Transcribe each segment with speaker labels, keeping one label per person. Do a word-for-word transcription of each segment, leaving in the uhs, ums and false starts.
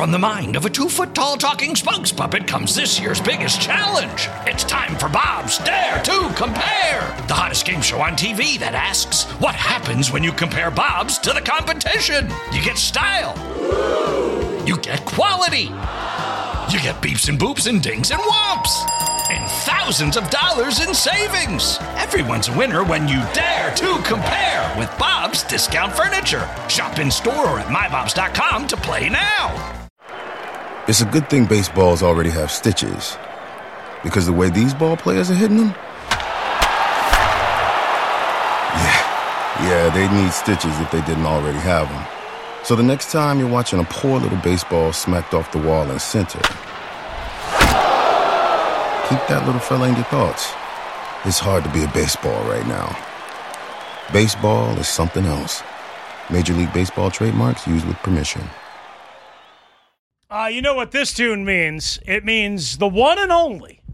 Speaker 1: From the mind of a two-foot-tall talking spokes puppet comes this year's biggest challenge. It's time for Bob's Dare to Compare, the hottest game show on T V that asks, what happens when you compare Bobs to the competition? You get style. You get quality. You get beeps and boops and dings and whomps. And thousands of dollars in savings. Everyone's a winner when you dare to compare with Bob's Discount Furniture. Shop in store or at my bobs dot com to play now.
Speaker 2: It's a good thing baseballs already have stitches. Because the way these ball players are hitting them? Yeah, yeah, they need stitches if they didn't already have them. So the next time you're watching a poor little baseball smacked off the wall in center, keep that little fella in your thoughts. It's hard to be a baseball right now. Baseball is something else. Major League Baseball trademarks used with permission.
Speaker 3: Uh, you know what this tune means? It means the one and only,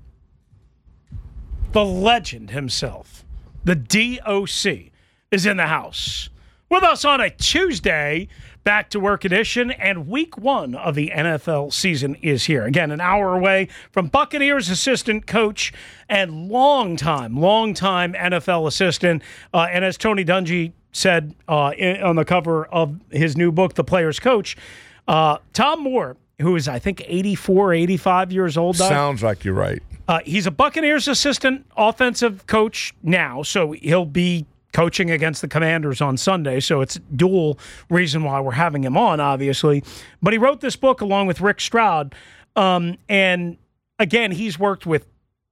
Speaker 3: the legend himself, the D O C, is in the house. With us on a Tuesday, back to work edition, and week one of the N F L season is here. Again, an hour away from Buccaneers assistant coach and longtime, longtime N F L assistant. Uh, and as Tony Dungy said uh, in, on the cover of his new book, The Player's Coach, uh, Tom Moore, who is, I think, eighty-four, eighty-five years old. Doug.
Speaker 4: Sounds like you're right.
Speaker 3: Uh, he's a Buccaneers assistant offensive coach now, so he'll be coaching against the Commanders on Sunday, so it's dual reason why we're having him on, obviously. But he wrote this book along with Rick Stroud, um, and again, he's worked with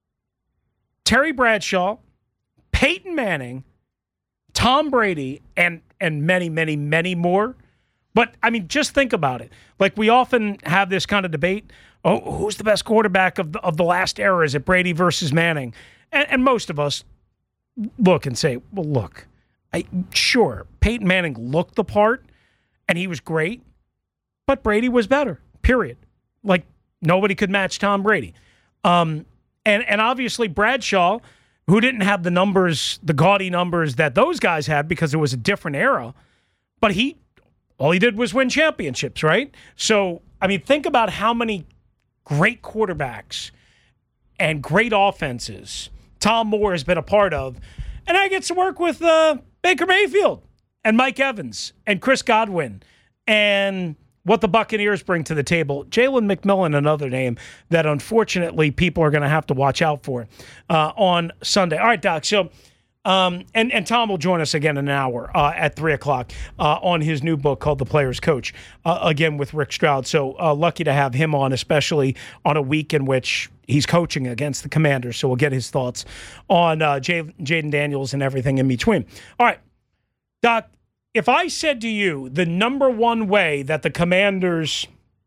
Speaker 3: Terry Bradshaw, Peyton Manning, Tom Brady, and and many, many, many more. But, I mean, just think about it. Like, we often have this kind of debate, oh, who's the best quarterback of the, of the last era? Is it Brady versus Manning? And, and most of us look and say, well, look, I, sure, Peyton Manning looked the part, and he was great, but Brady was better, period. Like, nobody could match Tom Brady. Um, and, and obviously Bradshaw, who didn't have the numbers, the gaudy numbers that those guys had because it was a different era, but he all he did was win championships, right? So, I mean, think about how many great quarterbacks and great offenses Tom Moore has been a part of. And I get to work with uh, Baker Mayfield and Mike Evans and Chris Godwin and what the Buccaneers bring to the table. Jalen McMillan, another name that unfortunately people are going to have to watch out for uh, on Sunday. All right, Doc, so um, and, and Tom will join us again in an hour uh, at three o'clock uh, on his new book called The Player's Coach, uh, again with Rick Stroud. So uh, lucky to have him on, especially on a week in which he's coaching against the Commanders, so we'll get his thoughts on uh, Jayden Daniels and everything in between. All right, Doc, if I said to you the number one way that the Commanders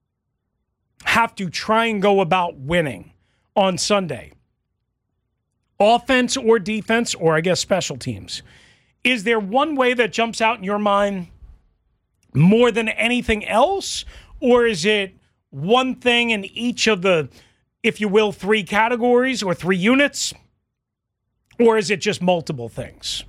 Speaker 3: have to try and go about winning on Sunday, offense or defense, or I guess special teams, is there one way that jumps out in your mind more than anything else, or is it one thing in each of the, if you will, three categories or three units? Or is it just multiple things?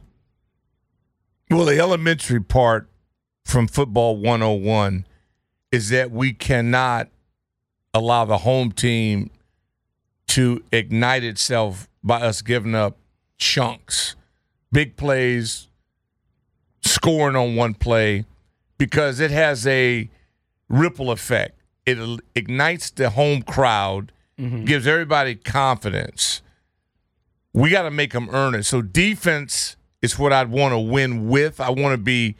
Speaker 4: Well, the elementary part from Football one oh one is that we cannot allow the home team to ignite itself by us giving up chunks, big plays, scoring on one play, because it has a ripple effect. It ignites the home crowd, mm-hmm. gives everybody confidence. We got to make them earn it. So defense is what I'd want to win with. I want to be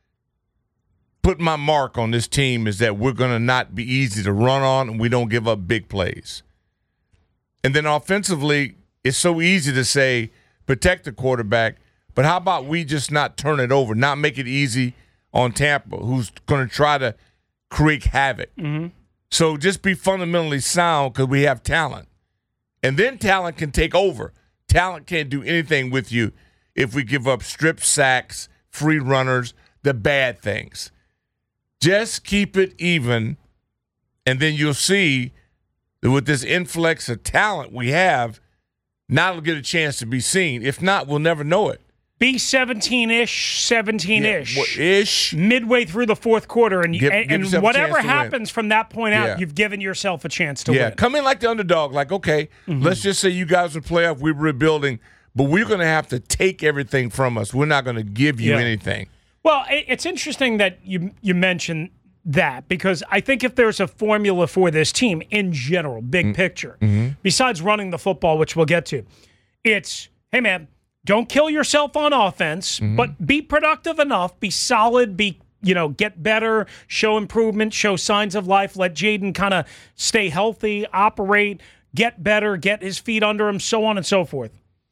Speaker 4: put my mark on this team is that we're going to not be easy to run on and we don't give up big plays. And then offensively, it's so easy to say protect the quarterback, but how about we just not turn it over, not make it easy on Tampa, who's going to try to create havoc. Mm-hmm. So just be fundamentally sound because we have talent. And then talent can take over. Talent can't do anything with you if we give up strip sacks, free runners, the bad things. Just keep it even, and then you'll see that with this influx of talent we have, now it'll get a chance to be seen. If not, we'll never know it.
Speaker 3: be seventeen-ish, seventeen-ish.
Speaker 4: Yeah, ish.
Speaker 3: Midway through the fourth quarter, and,
Speaker 4: Give-
Speaker 3: and,
Speaker 4: give
Speaker 3: and
Speaker 4: yourself a
Speaker 3: whatever
Speaker 4: chance to win.
Speaker 3: happens from that point out,
Speaker 4: Yeah.
Speaker 3: you've given yourself a chance to
Speaker 4: Yeah,
Speaker 3: win.
Speaker 4: come in like the underdog. Like, okay,
Speaker 3: Mm-hmm.
Speaker 4: let's just say you guys are playoff, we're rebuilding, but we're going to have to take everything from us. We're not going to give you
Speaker 3: Yeah.
Speaker 4: anything.
Speaker 3: Well, it- it's interesting that you you mentioned that, because I think if there's a formula for this team in general, big
Speaker 4: Mm-hmm.
Speaker 3: picture, besides running the football, which we'll get to, it's, hey, man, don't kill yourself on offense,
Speaker 4: Mm-hmm.
Speaker 3: but be productive enough, be solid, be, you know, get better, show improvement, show signs of life, let Jaden kind of stay healthy, operate, get better, get his feet under him, so on and so forth.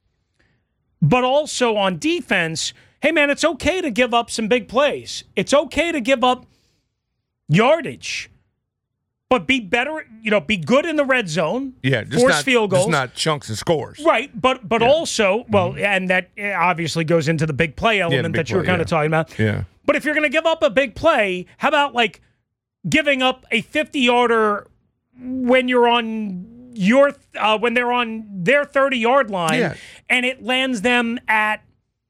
Speaker 3: But also on defense, hey, man, it's okay to give up some big plays. It's okay to give up yardage, but be better, you know, be good in the red zone.
Speaker 4: Yeah, just
Speaker 3: force
Speaker 4: not,
Speaker 3: field goals.
Speaker 4: just not chunks and scores.
Speaker 3: Right, but but also, well, and that eh, obviously goes into the big play element
Speaker 4: big
Speaker 3: that you were
Speaker 4: play,
Speaker 3: kind
Speaker 4: yeah.
Speaker 3: of talking about.
Speaker 4: Yeah.
Speaker 3: But if you're going to give up a big play, how about like giving up a fifty-yarder when you're on your uh, when they're on their thirty-yard line,
Speaker 4: Yeah.
Speaker 3: and it lands them at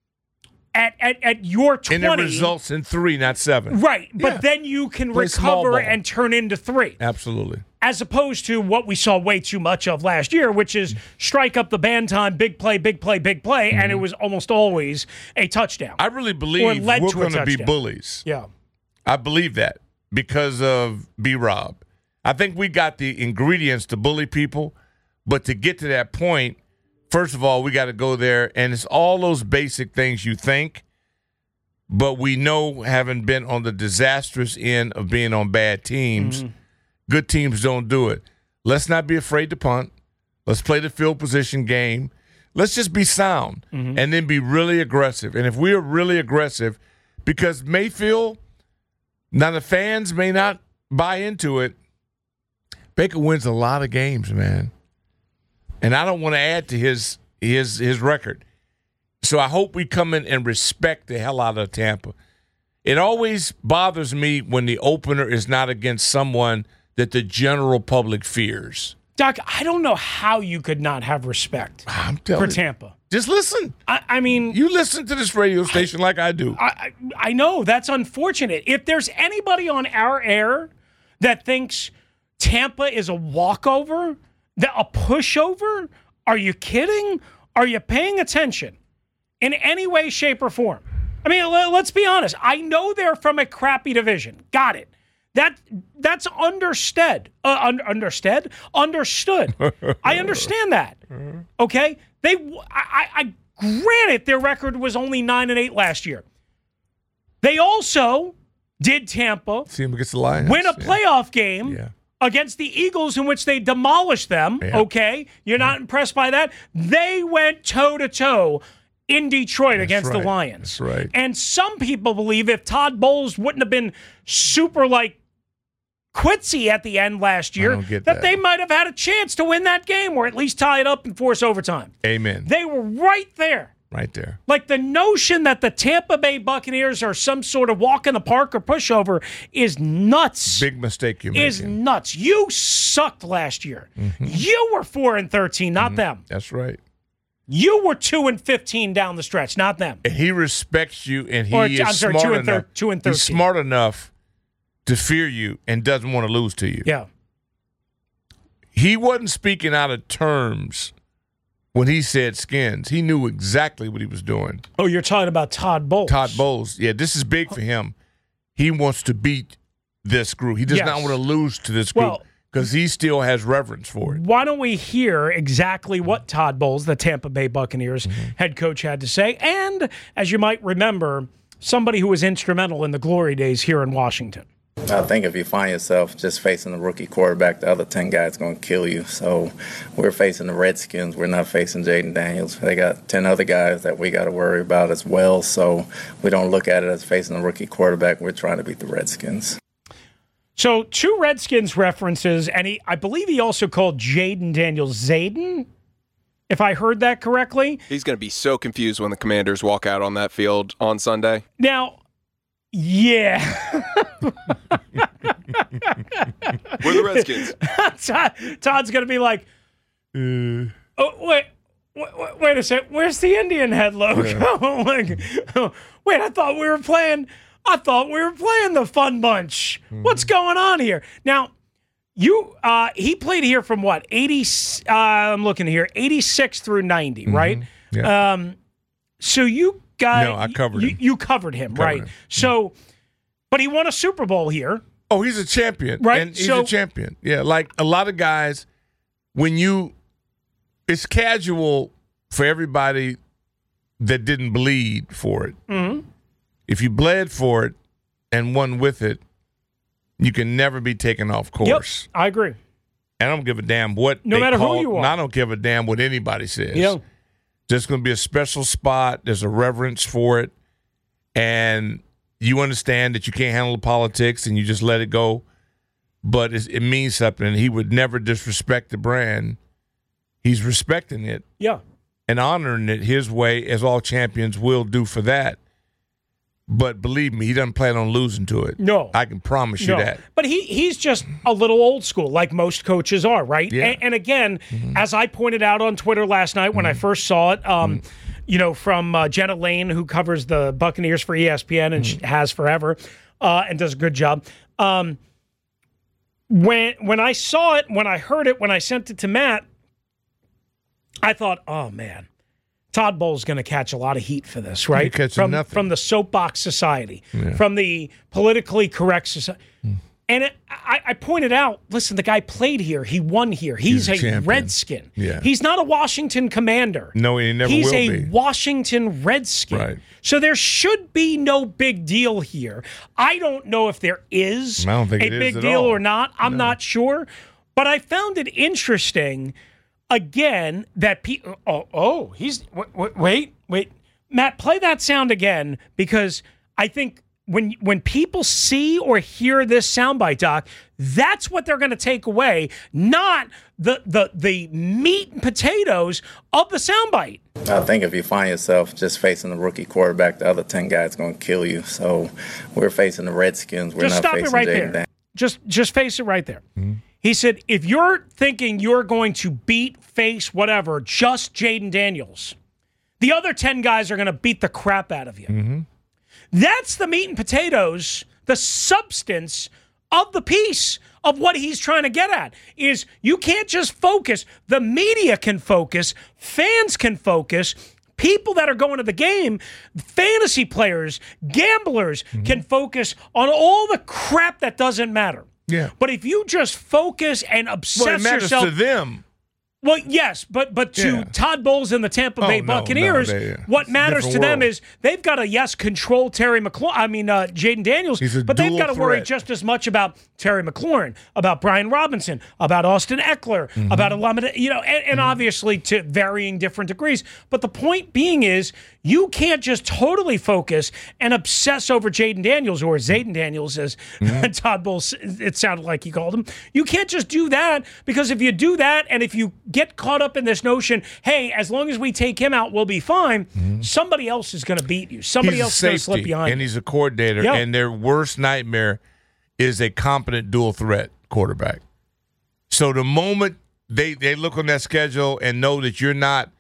Speaker 3: at at, at your twenty.
Speaker 4: And it results in three, not seven.
Speaker 3: Right, but
Speaker 4: Yeah.
Speaker 3: then you can
Speaker 4: Play small
Speaker 3: recover
Speaker 4: ball.
Speaker 3: and turn into three.
Speaker 4: Absolutely.
Speaker 3: As opposed to what we saw way too much of last year, which is strike up the band time, big play, big play, big play, and it was almost always a touchdown.
Speaker 4: I really
Speaker 3: Or
Speaker 4: believe
Speaker 3: led
Speaker 4: we're
Speaker 3: to a
Speaker 4: going to be
Speaker 3: touchdown.
Speaker 4: bullies.
Speaker 3: yeah.
Speaker 4: I believe that because of B-Rob. I think we got the ingredients to bully people, but to get to that point, first of all, we got to go there, and it's all those basic things you think, but we know, having been on the disastrous end of being on bad teams,
Speaker 3: Mm-hmm.
Speaker 4: good teams don't do it. Let's not be afraid to punt. Let's play the field position game. Let's just be sound
Speaker 3: Mm-hmm.
Speaker 4: and then be really aggressive. And if we are really aggressive, because Mayfield, now the fans may not buy into it, Baker wins a lot of games, man. And I don't want to add to his his his record. So I hope we come in and respect the hell out of Tampa. It always bothers me when the opener is not against someone that the general public fears.
Speaker 3: Doc, I don't know how you could not have respect
Speaker 4: I'm
Speaker 3: for
Speaker 4: telling you.
Speaker 3: Tampa.
Speaker 4: Just listen.
Speaker 3: I, I mean,
Speaker 4: You listen to this radio station like I do.
Speaker 3: I, I I know that's unfortunate. If there's anybody on our air that thinks Tampa is a walkover, that a pushover, are you kidding? Are you paying attention in any way, shape, or form? I mean, l- let's be honest. I know they're from a crappy division. Got it. That that's understood. Uh, un- understood. Understood. I understand that. Okay. They. I, I, I granted their record was only nine and eight last year. They also did Tampa
Speaker 4: See him against the Lions.
Speaker 3: win a
Speaker 4: Yeah.
Speaker 3: playoff game
Speaker 4: Yeah.
Speaker 3: against the Eagles in which they demolished them.
Speaker 4: Yeah.
Speaker 3: Okay. You're not impressed by that? They went toe to toe in Detroit against
Speaker 4: right.
Speaker 3: the Lions.
Speaker 4: That's right.
Speaker 3: And some people believe if Todd Bowles wouldn't have been super like quitsy at the end last year,
Speaker 4: don't get
Speaker 3: that,
Speaker 4: that.
Speaker 3: they might have had a chance to win that game or at least tie it up and force overtime.
Speaker 4: Amen.
Speaker 3: They were right there.
Speaker 4: Right there.
Speaker 3: Like the notion that the Tampa Bay Buccaneers are some sort of walk in the park or pushover is nuts.
Speaker 4: Big mistake you're
Speaker 3: is
Speaker 4: making.
Speaker 3: nuts. You sucked last year. You were four and thirteen, not them.
Speaker 4: That's right.
Speaker 3: You were two and fifteen down the stretch, not them.
Speaker 4: And he respects you, and he
Speaker 3: Or,
Speaker 4: is
Speaker 3: I'm sorry,
Speaker 4: smart
Speaker 3: two and thir-
Speaker 4: enough.
Speaker 3: two and
Speaker 4: He's
Speaker 3: thirteen.
Speaker 4: smart enough to fear you and doesn't want to lose to you.
Speaker 3: Yeah.
Speaker 4: He wasn't speaking out of terms when he said Skins. He knew exactly what he was doing.
Speaker 3: Oh, you're talking about Todd Bowles.
Speaker 4: Todd Bowles, yeah, this is big for him. He wants to beat this group. He does
Speaker 3: Yes.
Speaker 4: not want to lose to this group
Speaker 3: Well-
Speaker 4: because he still has reverence for it.
Speaker 3: Why don't we hear exactly what Todd Bowles, the Tampa Bay Buccaneers
Speaker 4: Mm-hmm.
Speaker 3: head coach, had to say? And as you might remember, somebody who was instrumental in the glory days here in Washington.
Speaker 5: I think if you find yourself just facing a rookie quarterback, the other ten guys going to kill you. So we're facing the Redskins. We're not facing Jaden Daniels. They got ten other guys that we got to worry about as well. So we don't look at it as facing a rookie quarterback. We're trying to beat the Redskins.
Speaker 3: So two Redskins references, and he, I believe he also called Jaden Daniels Zayden, if I heard that correctly.
Speaker 6: He's going to be so confused when the Commanders walk out on that field on Sunday.
Speaker 3: Now, yeah.
Speaker 6: We're the Redskins.
Speaker 3: Todd, Todd's going to be like, oh, wait, wait, wait a second. Where's the Indian head logo? Yeah. like, oh, wait, I thought we were playing. I thought we were playing the Fun Bunch. Mm-hmm. What's going on here? Now, you uh, he played here from what eighty? Uh, I'm looking here, eighty-six through ninety, mm-hmm. right?
Speaker 4: Yeah.
Speaker 3: Um, so you got
Speaker 4: no, I covered
Speaker 3: you,
Speaker 4: him.
Speaker 3: You covered him,
Speaker 4: covered
Speaker 3: right?
Speaker 4: Him.
Speaker 3: So, but he won a Super Bowl here.
Speaker 4: Oh, he's a champion,
Speaker 3: right?
Speaker 4: And he's
Speaker 3: so,
Speaker 4: a champion. Yeah, like a lot of guys, when you, it's casual for everybody that didn't bleed for it.
Speaker 3: Mm-hmm.
Speaker 4: If you bled for it and won with it, you can never be taken off course.
Speaker 3: Yep, I agree.
Speaker 4: And I don't give a damn what
Speaker 3: no
Speaker 4: they
Speaker 3: matter
Speaker 4: call,
Speaker 3: who you are.
Speaker 4: I don't give a damn what anybody says.
Speaker 3: Yeah.
Speaker 4: There's going to be a special spot. There's a reverence for it. And you understand that you can't handle the politics and you just let it go. But it's, it means something. And he would never disrespect the brand. He's respecting it.
Speaker 3: Yeah.
Speaker 4: And honoring it his way, as all champions will do for that. But believe me, he doesn't plan on losing to it.
Speaker 3: No.
Speaker 4: I can promise you
Speaker 3: no.
Speaker 4: that.
Speaker 3: But he he's just a little old school, like most coaches are, right?
Speaker 4: Yeah.
Speaker 3: And, and again, mm-hmm. as I pointed out on Twitter last night when mm-hmm. I first saw it, um, mm-hmm. you know, from uh, Jenna Lane, who covers the Buccaneers for E S P N and mm-hmm. has forever uh, and does a good job. Um, when when I saw it, when I heard it, when I sent it to Matt, I thought, oh, man. Todd Bowles going to catch a lot of heat for this, right? From,
Speaker 4: nothing.
Speaker 3: from the soapbox society,
Speaker 4: yeah.
Speaker 3: from the politically correct society. Mm. And it, I, I pointed out, listen, the guy played here. He won here. He's, He's a, a Redskin.
Speaker 4: Yeah.
Speaker 3: He's not a Washington Commander.
Speaker 4: No, he never
Speaker 3: He's
Speaker 4: will
Speaker 3: be.
Speaker 4: He's
Speaker 3: a Washington Redskin.
Speaker 4: Right.
Speaker 3: So there should be no big deal here. I don't know if there is
Speaker 4: I don't think
Speaker 3: a
Speaker 4: it
Speaker 3: big
Speaker 4: is at
Speaker 3: deal
Speaker 4: all.
Speaker 3: or not. I'm
Speaker 4: no.
Speaker 3: not sure. But I found it interesting again, that people, oh, oh, he's, wait, wait, wait. Matt, play that sound again, because I think when when people see or hear this soundbite, Doc, that's what they're going to take away, not the, the, the meat and potatoes of the soundbite.
Speaker 5: I think if you find yourself just facing the rookie quarterback, the other ten guys going to kill you. So we're facing the Redskins. We're
Speaker 3: just
Speaker 5: not
Speaker 3: stop
Speaker 5: facing
Speaker 3: it right
Speaker 5: Jaden
Speaker 3: there.
Speaker 5: Daniels.
Speaker 3: Just, just face it right there.
Speaker 4: Mm-hmm.
Speaker 3: He said, if you're thinking you're going to beat, face, whatever, just Jaden Daniels, the other ten guys are going to beat the crap out of you.
Speaker 4: Mm-hmm.
Speaker 3: That's the meat and potatoes, the substance of the piece of what he's trying to get at, is you can't just focus. The media can focus. Fans can focus. People that are going to the game, fantasy players, gamblers mm-hmm. can focus on all the crap that doesn't matter.
Speaker 4: Yeah.
Speaker 3: But if you just focus and obsess
Speaker 4: well, it matters
Speaker 3: yourself
Speaker 4: to them.
Speaker 3: Well, yes, but but to
Speaker 4: Yeah.
Speaker 3: Todd Bowles and the Tampa
Speaker 4: Oh,
Speaker 3: Bay
Speaker 4: no,
Speaker 3: Buccaneers,
Speaker 4: no, they- yeah.
Speaker 3: what
Speaker 4: It's a
Speaker 3: matters to
Speaker 4: different
Speaker 3: them
Speaker 4: world.
Speaker 3: is they've got to, yes, control Terry McLaurin. I mean, uh, Jaden Daniels,
Speaker 4: He's a
Speaker 3: but they've
Speaker 4: dual
Speaker 3: got to worry
Speaker 4: threat.
Speaker 3: just as much about Terry McLaurin, about Brian Robinson, about Austin Eckler,
Speaker 4: Mm-hmm.
Speaker 3: about Alameda, you know, and, and obviously to varying different degrees. But the point being is, you can't just totally focus and obsess over Jaden Daniels, or Zayden Daniels, as
Speaker 4: Mm-hmm.
Speaker 3: Todd Bowles, it sounded like he called him. You can't just do that, because if you do that, and if you get caught up in this notion, hey, as long as we take him out, we'll be fine,
Speaker 4: Mm-hmm.
Speaker 3: somebody else is going to beat you. Somebody
Speaker 4: He's a
Speaker 3: else is going to slip
Speaker 4: safety,
Speaker 3: behind
Speaker 4: and
Speaker 3: you.
Speaker 4: he's a coordinator,
Speaker 3: Yeah.
Speaker 4: and their worst nightmare is a competent dual threat quarterback. So the moment they, they look on that schedule and know that you're not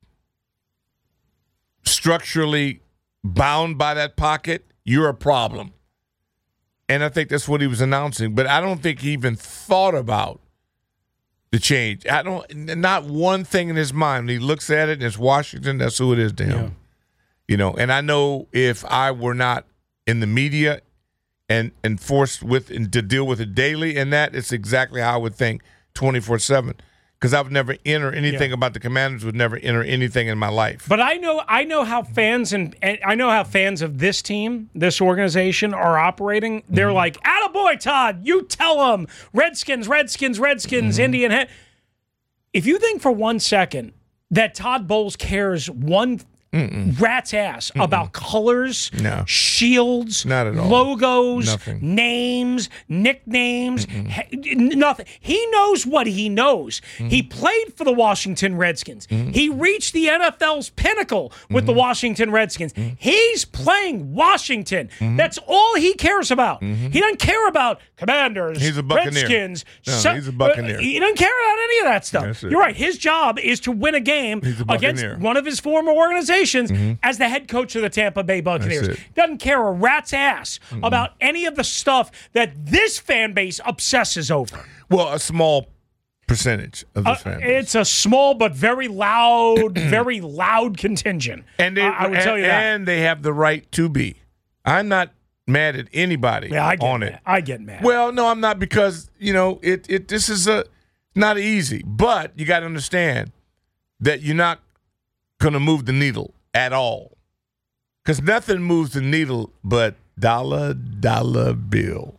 Speaker 4: structurally bound by that pocket, you're a problem. And I think that's what he was announcing. But I don't think he even thought about the change. I don't, not one thing in his mind. When he looks at it and it's Washington, that's who it is to him.
Speaker 3: Yeah.
Speaker 4: You know, and I know if I were not in the media and, and forced with and to deal with it daily, and that it's exactly how I would think twenty-four seven. Because I would never enter anything
Speaker 3: Yeah.
Speaker 4: about the Commanders, would never enter anything in my life.
Speaker 3: But I know, I know how fans and, and I know how fans of this team, this organization, are operating. They're
Speaker 4: Mm-hmm.
Speaker 3: like, "Attaboy, Todd! You tell them, Redskins, Redskins, Redskins,
Speaker 4: Mm-hmm.
Speaker 3: Indian head." If you think for one second that Todd Bowles cares one
Speaker 4: Mm-mm.
Speaker 3: rat's ass Mm-mm. about colors,
Speaker 4: no.
Speaker 3: shields,
Speaker 4: Not at all.
Speaker 3: logos,
Speaker 4: Nothing.
Speaker 3: names, nicknames, he, nothing. He knows what he knows. Mm-hmm. He played for the Washington Redskins. Mm-hmm. He reached the N F L's pinnacle with mm-hmm. the Washington Redskins. Mm-hmm. He's playing Washington. Mm-hmm. That's all he cares about. Mm-hmm. He doesn't care about Commanders,
Speaker 4: he's a Buccaneer.
Speaker 3: Redskins.
Speaker 4: No,
Speaker 3: so,
Speaker 4: he's a Buccaneer.
Speaker 3: Uh, he doesn't care about any of that stuff. You're right. His job is to win a game
Speaker 4: a
Speaker 3: against one of his former organizations mm-hmm. as the head coach of the Tampa Bay Buccaneers. Doesn't care a rat's ass mm-hmm. about any of the stuff that this fan base obsesses over.
Speaker 4: Well, a small percentage of the
Speaker 3: uh,
Speaker 4: fan base.
Speaker 3: It's a small but very loud, very loud contingent.
Speaker 4: And they,
Speaker 3: I, I would
Speaker 4: and,
Speaker 3: tell you that.
Speaker 4: And they have the right to be. I'm not mad at anybody
Speaker 3: yeah, I get
Speaker 4: on
Speaker 3: mad.
Speaker 4: it.
Speaker 3: I get mad.
Speaker 4: Well, no, I'm not, because, you know, it, it this is a not easy. But you got to understand that you're not going to move the needle at all. Because nothing moves the needle but dollar, dollar bill.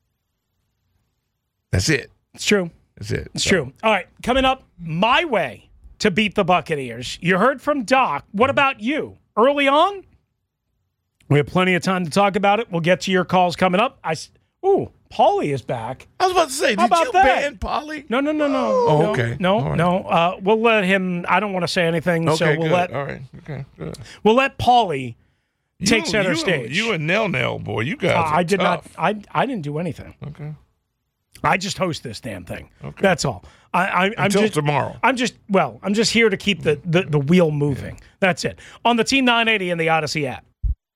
Speaker 4: That's it.
Speaker 3: It's true.
Speaker 4: That's it.
Speaker 3: It's
Speaker 4: so.
Speaker 3: true. All right, coming up, my way to beat the Buccaneers. You heard from Doc. What about you? Early on? We have plenty of time to talk about it. We'll get to your calls coming up. I, ooh, Paulie is back.
Speaker 4: I was about to say,
Speaker 3: How
Speaker 4: did
Speaker 3: about
Speaker 4: you
Speaker 3: that?
Speaker 4: ban Paulie?
Speaker 3: No, no, no, no.
Speaker 4: Oh,
Speaker 3: no,
Speaker 4: okay.
Speaker 3: No,
Speaker 4: right.
Speaker 3: no. Uh, we'll let him. I don't want to say anything,
Speaker 4: Okay,
Speaker 3: so we'll
Speaker 4: good.
Speaker 3: let.
Speaker 4: All right. Okay, good.
Speaker 3: We'll let Paulie take
Speaker 4: you,
Speaker 3: center
Speaker 4: you,
Speaker 3: stage.
Speaker 4: You and Nell Nell, boy, you guys.
Speaker 3: Uh,
Speaker 4: are
Speaker 3: I did
Speaker 4: tough.
Speaker 3: not. I I didn't do anything.
Speaker 4: Okay.
Speaker 3: I just host this damn thing.
Speaker 4: Okay.
Speaker 3: That's all. I, I, I'm
Speaker 4: Until
Speaker 3: just,
Speaker 4: tomorrow.
Speaker 3: I'm just well. I'm just here to keep the the, the wheel moving. Yeah. That's it. On the T nine eighty and the Odyssey app.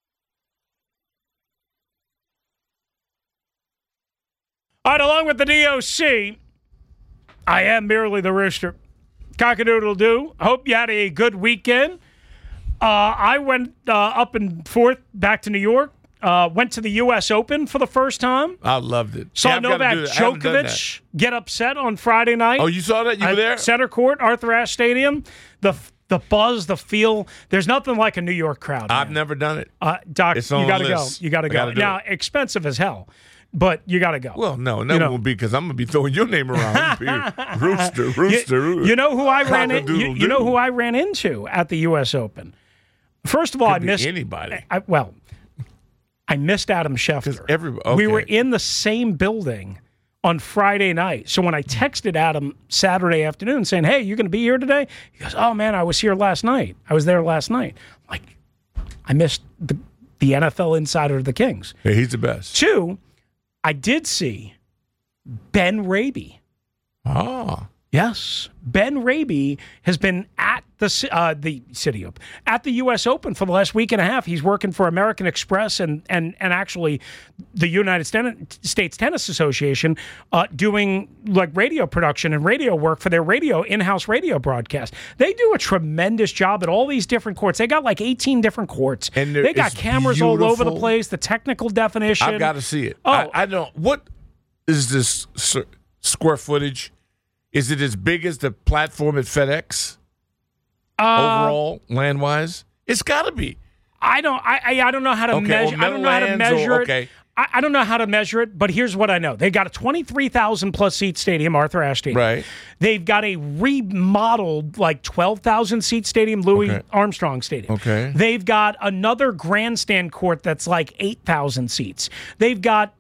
Speaker 3: All right, along with the D O C, I am merely the Rooster. Cock-a-doodle-doo. Hope you had a good weekend. Uh, I went uh, up and forth back to New York. Uh, went to the U S Open for the first time.
Speaker 4: I loved it.
Speaker 3: Saw
Speaker 4: yeah,
Speaker 3: Novak Djokovic get upset on Friday night.
Speaker 4: Oh, you saw that? You were there?
Speaker 3: Center Court, Arthur Ashe Stadium. The the buzz, the feel. There's nothing like a New York crowd.
Speaker 4: I've
Speaker 3: man.
Speaker 4: never done it.
Speaker 3: Uh, Doc,
Speaker 4: it's
Speaker 3: you got to go.
Speaker 4: list.
Speaker 3: You got to go. Now, it. expensive as hell, but you got to go.
Speaker 4: Well, no, that
Speaker 3: you know.
Speaker 4: won't be, because I'm going to be throwing your name around. Rooster, Rooster.
Speaker 3: You, you know who I ran in, you, you know who I ran into at the U S Open? First of all,
Speaker 4: Could
Speaker 3: I missed
Speaker 4: anybody.
Speaker 3: I, well, I missed Adam Schefter.
Speaker 4: Everybody, okay.
Speaker 3: We were in the same building on Friday night. So when I texted Adam Saturday afternoon saying, "Hey, you going to be here today?" He goes, "Oh man, I was here last night. I was there last night." I'm like, I missed the the N F L insider of the Kings.
Speaker 4: Yeah, he's the best.
Speaker 3: Two, I did see Ben Raby.
Speaker 4: Ah.
Speaker 3: Yes, Ben Raby has been at the uh, the City Open, at the U S Open for the last week and a half. He's working for American Express and and and actually the United States Tennis Association, uh, doing like radio production and radio work for their radio in-house radio broadcast. They do a tremendous job at all these different courts. They got like eighteen different courts.
Speaker 4: And
Speaker 3: they got cameras
Speaker 4: beautiful.
Speaker 3: all over the place. The technical definition.
Speaker 4: I've got to see it.
Speaker 3: Oh,
Speaker 4: I, I don't. What is this square footage? Is it as big as the platform at FedEx?
Speaker 3: Uh,
Speaker 4: overall, land wise, it's got to be.
Speaker 3: I don't. I, I I don't know how to
Speaker 4: okay,
Speaker 3: measure. I don't know how to measure
Speaker 4: or,
Speaker 3: it.
Speaker 4: Okay.
Speaker 3: I, I don't know how to measure it. But here's what I know: they got a twenty-three thousand plus seat stadium, Arthur Ashe Stadium.
Speaker 4: Right.
Speaker 3: They've got a remodeled like twelve thousand seat stadium, Louis
Speaker 4: okay.
Speaker 3: Armstrong Stadium.
Speaker 4: Okay.
Speaker 3: They've got another grandstand court that's like eight thousand seats. They've got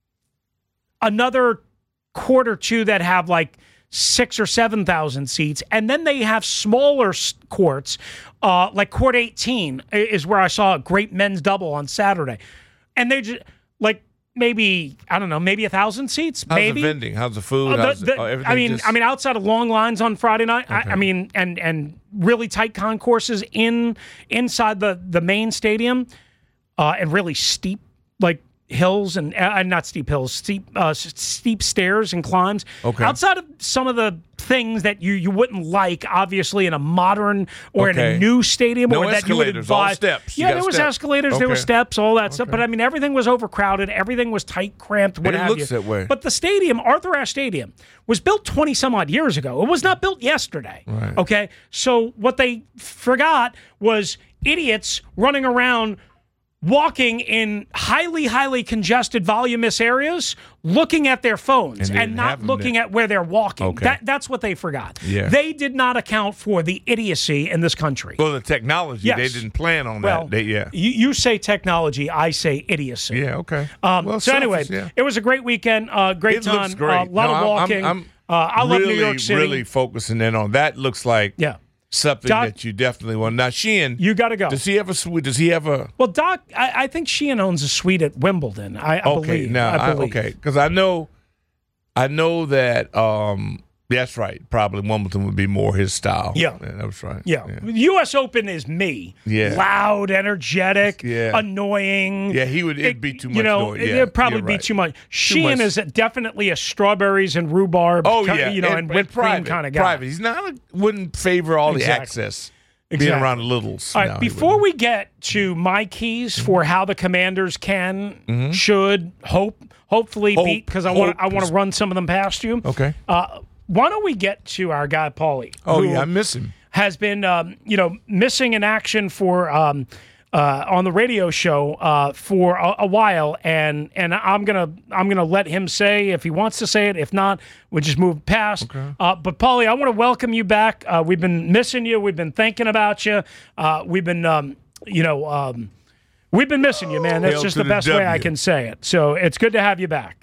Speaker 3: another court or two that have like six or seven thousand seats, and then they have smaller courts, uh, like Court eighteen is where I saw a great men's double on Saturday, and they just like maybe I don't know, maybe a thousand seats.
Speaker 4: How's
Speaker 3: maybe
Speaker 4: the vending? How's the food?
Speaker 3: Uh, the,
Speaker 4: How's
Speaker 3: the,
Speaker 4: oh,
Speaker 3: I mean,
Speaker 4: just...
Speaker 3: I mean, outside of long lines on Friday night,
Speaker 4: okay.
Speaker 3: I, I mean, and and really tight concourses in inside the the main stadium, uh, and really steep like. hills and uh, not steep hills, steep uh, steep stairs and climbs.
Speaker 4: Okay.
Speaker 3: Outside of some of the things that you, you wouldn't like, obviously, in a modern or
Speaker 4: okay.
Speaker 3: in a new stadium,
Speaker 4: no
Speaker 3: or that you would
Speaker 4: escalators,
Speaker 3: advise.
Speaker 4: all steps.
Speaker 3: Yeah, there was
Speaker 4: steps.
Speaker 3: escalators,
Speaker 4: okay.
Speaker 3: there were steps, all that okay. stuff. But I mean, everything was overcrowded, everything was tight, cramped, what
Speaker 4: and it
Speaker 3: have
Speaker 4: looks
Speaker 3: you.
Speaker 4: that way.
Speaker 3: But the stadium, Arthur Ashe Stadium, was built twenty some odd years ago. It was not built yesterday.
Speaker 4: Right.
Speaker 3: Okay, so what they forgot was idiots running around walking in highly, highly congested, voluminous areas, looking at their phones
Speaker 4: And
Speaker 3: and,
Speaker 4: they
Speaker 3: not
Speaker 4: have them
Speaker 3: looking
Speaker 4: there.
Speaker 3: at where they're walking.
Speaker 4: Okay.
Speaker 3: That, that's what they forgot.
Speaker 4: Yeah.
Speaker 3: They did not account for the idiocy in this country.
Speaker 4: Well, the technology,
Speaker 3: Yes.
Speaker 4: they didn't plan on
Speaker 3: Well,
Speaker 4: that. They, yeah.
Speaker 3: you, you say technology, I say idiocy.
Speaker 4: Yeah, okay.
Speaker 3: Um,
Speaker 4: Well,
Speaker 3: so anyway,
Speaker 4: selfish, yeah.
Speaker 3: it was a great weekend, uh, great
Speaker 4: It
Speaker 3: time,
Speaker 4: looks great.
Speaker 3: a lot
Speaker 4: No,
Speaker 3: of
Speaker 4: I'm-
Speaker 3: walking.
Speaker 4: I'm, I'm
Speaker 3: uh, I love
Speaker 4: really,
Speaker 3: New York City.
Speaker 4: really focusing in on that. Looks like
Speaker 3: Yeah.
Speaker 4: something
Speaker 3: Doc-
Speaker 4: that you definitely want. Now, Sheehan,
Speaker 3: You got to go.
Speaker 4: does he have a suite? Does he have a?
Speaker 3: Well, Doc, I, I think Sheehan owns a suite at Wimbledon. I, I
Speaker 4: Okay,
Speaker 3: believe.
Speaker 4: now
Speaker 3: I
Speaker 4: I
Speaker 3: believe.
Speaker 4: okay, because I know, I know that. Um, that's right. Probably Wimbledon would be more his style.
Speaker 3: Yeah.
Speaker 4: that was right.
Speaker 3: Yeah. U S Open is me.
Speaker 4: Yeah.
Speaker 3: Loud, energetic,
Speaker 4: Yeah.
Speaker 3: annoying.
Speaker 4: Yeah, he would. It'd be too much
Speaker 3: You know,
Speaker 4: noise.
Speaker 3: it-
Speaker 4: Yeah,
Speaker 3: it'd probably
Speaker 4: you're
Speaker 3: be
Speaker 4: right.
Speaker 3: too much. Sheehan
Speaker 4: much.
Speaker 3: is definitely a strawberries and rhubarb,
Speaker 4: Oh
Speaker 3: ki-
Speaker 4: yeah,
Speaker 3: you know, and, whipped cream
Speaker 4: private,
Speaker 3: kind of guy.
Speaker 4: Private. He's not. Wouldn't favor all the
Speaker 3: Exactly.
Speaker 4: access.
Speaker 3: Exactly.
Speaker 4: Being around the littles.
Speaker 3: All right,
Speaker 4: No, he
Speaker 3: before
Speaker 4: wouldn't.
Speaker 3: we get to my keys for how the Commanders can, should, hope, hopefully
Speaker 4: Hope,
Speaker 3: beat, because I want
Speaker 4: hope.
Speaker 3: I want to run some of them past you.
Speaker 4: Okay.
Speaker 3: Uh, why don't we get to our guy Paulie?
Speaker 4: Oh
Speaker 3: who
Speaker 4: yeah, I miss him.
Speaker 3: has been, um, you know, missing in action for um, uh, on the radio show uh, for a, a while, and and I'm gonna I'm gonna let him say if he wants to say it. If not, we just move past. Uh, but Paulie, I want to welcome you back. Uh, we've been missing you. We've been thinking about you. Uh, we've been, um, you know, um, we've been missing you, man. That's
Speaker 4: Hail
Speaker 3: just
Speaker 4: to
Speaker 3: the
Speaker 4: the
Speaker 3: best way I
Speaker 4: W.
Speaker 3: can say it. So it's good to have you back.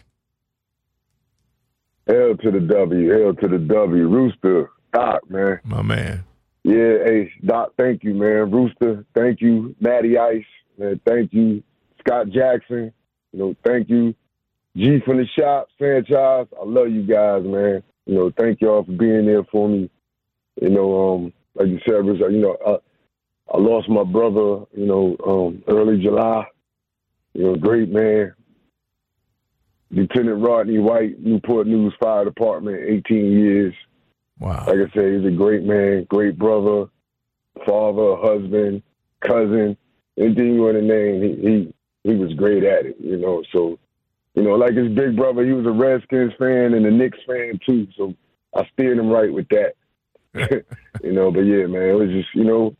Speaker 7: Hail to the W, hail to the W. Rooster, Doc, man.
Speaker 4: My man.
Speaker 7: Yeah, hey, Doc, thank you, man. Rooster, thank you. Matty Ice, man, thank you. Scott Jackson, you know, thank you. G from the shop, Sanchez, I love you guys, man. You know, thank y'all for being there for me. You know, um, like you said, Rooster, you know, I, I lost my brother, you know, um, early July. You know, great man. Lieutenant Rodney White, Newport News Fire Department, eighteen years.
Speaker 4: Wow.
Speaker 7: Like I said, he's a great man, great brother, father, husband, cousin, anything you want to name. He, he he was great at it, you know. So, you know, like his big brother, he was a Redskins fan and a Knicks fan too. So I steered him right with that, you know. But yeah, man, it was just, you know,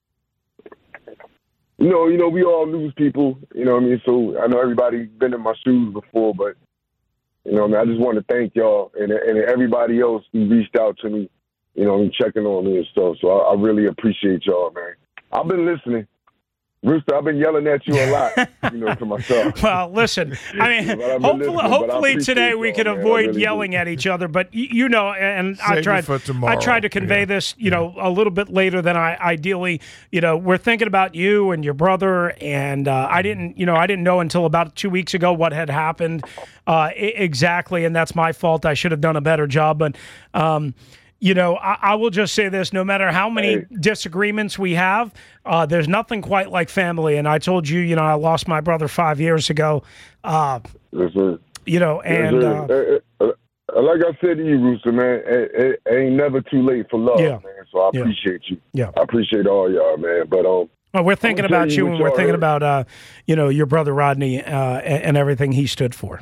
Speaker 7: you know, you know, we all lose people, you know what I mean. So I know everybody been in my shoes before, but you know, what I mean, I just want to thank y'all and and everybody else who reached out to me, you know, and checking on me and stuff. So I, I really appreciate y'all, man. I've been listening. Rooster, I've been yelling at you a lot, you know, to myself.
Speaker 3: Well, listen, I mean,
Speaker 7: But I've been
Speaker 3: hopefully,
Speaker 7: listening, but I
Speaker 3: hopefully
Speaker 7: appreciate
Speaker 3: today we
Speaker 7: y'all,
Speaker 3: can
Speaker 7: man. I
Speaker 3: avoid
Speaker 7: really do.
Speaker 3: yelling at each other. But y- you know, and I
Speaker 4: Save it
Speaker 3: tried,
Speaker 4: for
Speaker 3: I
Speaker 4: tomorrow.
Speaker 3: tried to convey
Speaker 4: Yeah.
Speaker 3: this, you know, a little bit later than I ideally. You know, we're thinking about you and your brother, and uh, I didn't, you know, I didn't know until about two weeks ago what had happened uh, I- exactly, and that's my fault. I should have done a better job, but. Um, You know, I, I will just say this, no matter how many
Speaker 7: Hey.
Speaker 3: disagreements we have, uh, there's nothing quite like family. And I told you, you know, I lost my brother five years ago, uh,
Speaker 7: Listen,
Speaker 3: you know, and
Speaker 7: listen,
Speaker 3: uh,
Speaker 7: uh, uh, like I said to you, Rooster, man, it, it ain't never too late for love,
Speaker 3: Yeah.
Speaker 7: man. So I
Speaker 3: Yeah.
Speaker 7: appreciate you.
Speaker 3: Yeah.
Speaker 7: I appreciate all y'all, man. But um,
Speaker 3: well, we're thinking
Speaker 7: I'm gonna
Speaker 3: about
Speaker 7: tell
Speaker 3: you
Speaker 7: you
Speaker 3: and
Speaker 7: what
Speaker 3: we're
Speaker 7: y'all
Speaker 3: thinking
Speaker 7: heard.
Speaker 3: about, uh, you know, your brother Rodney uh, and, and everything he stood for.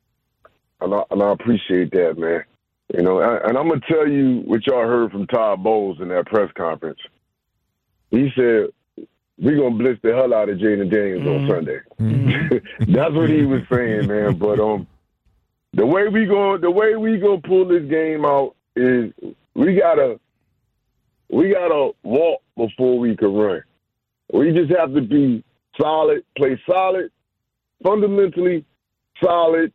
Speaker 7: and I, and I appreciate that, man. You know, and, and I'm gonna tell you what y'all heard from Todd Bowles in that press conference. He said, "We're gonna blitz the hell out of Jaden Daniels
Speaker 3: Mhm.
Speaker 7: on Sunday." That's what he was saying, man. But um, the way we go, the way we gonna pull this game out is we gotta, we gotta walk before we can run. We just have to be solid, play solid, fundamentally solid,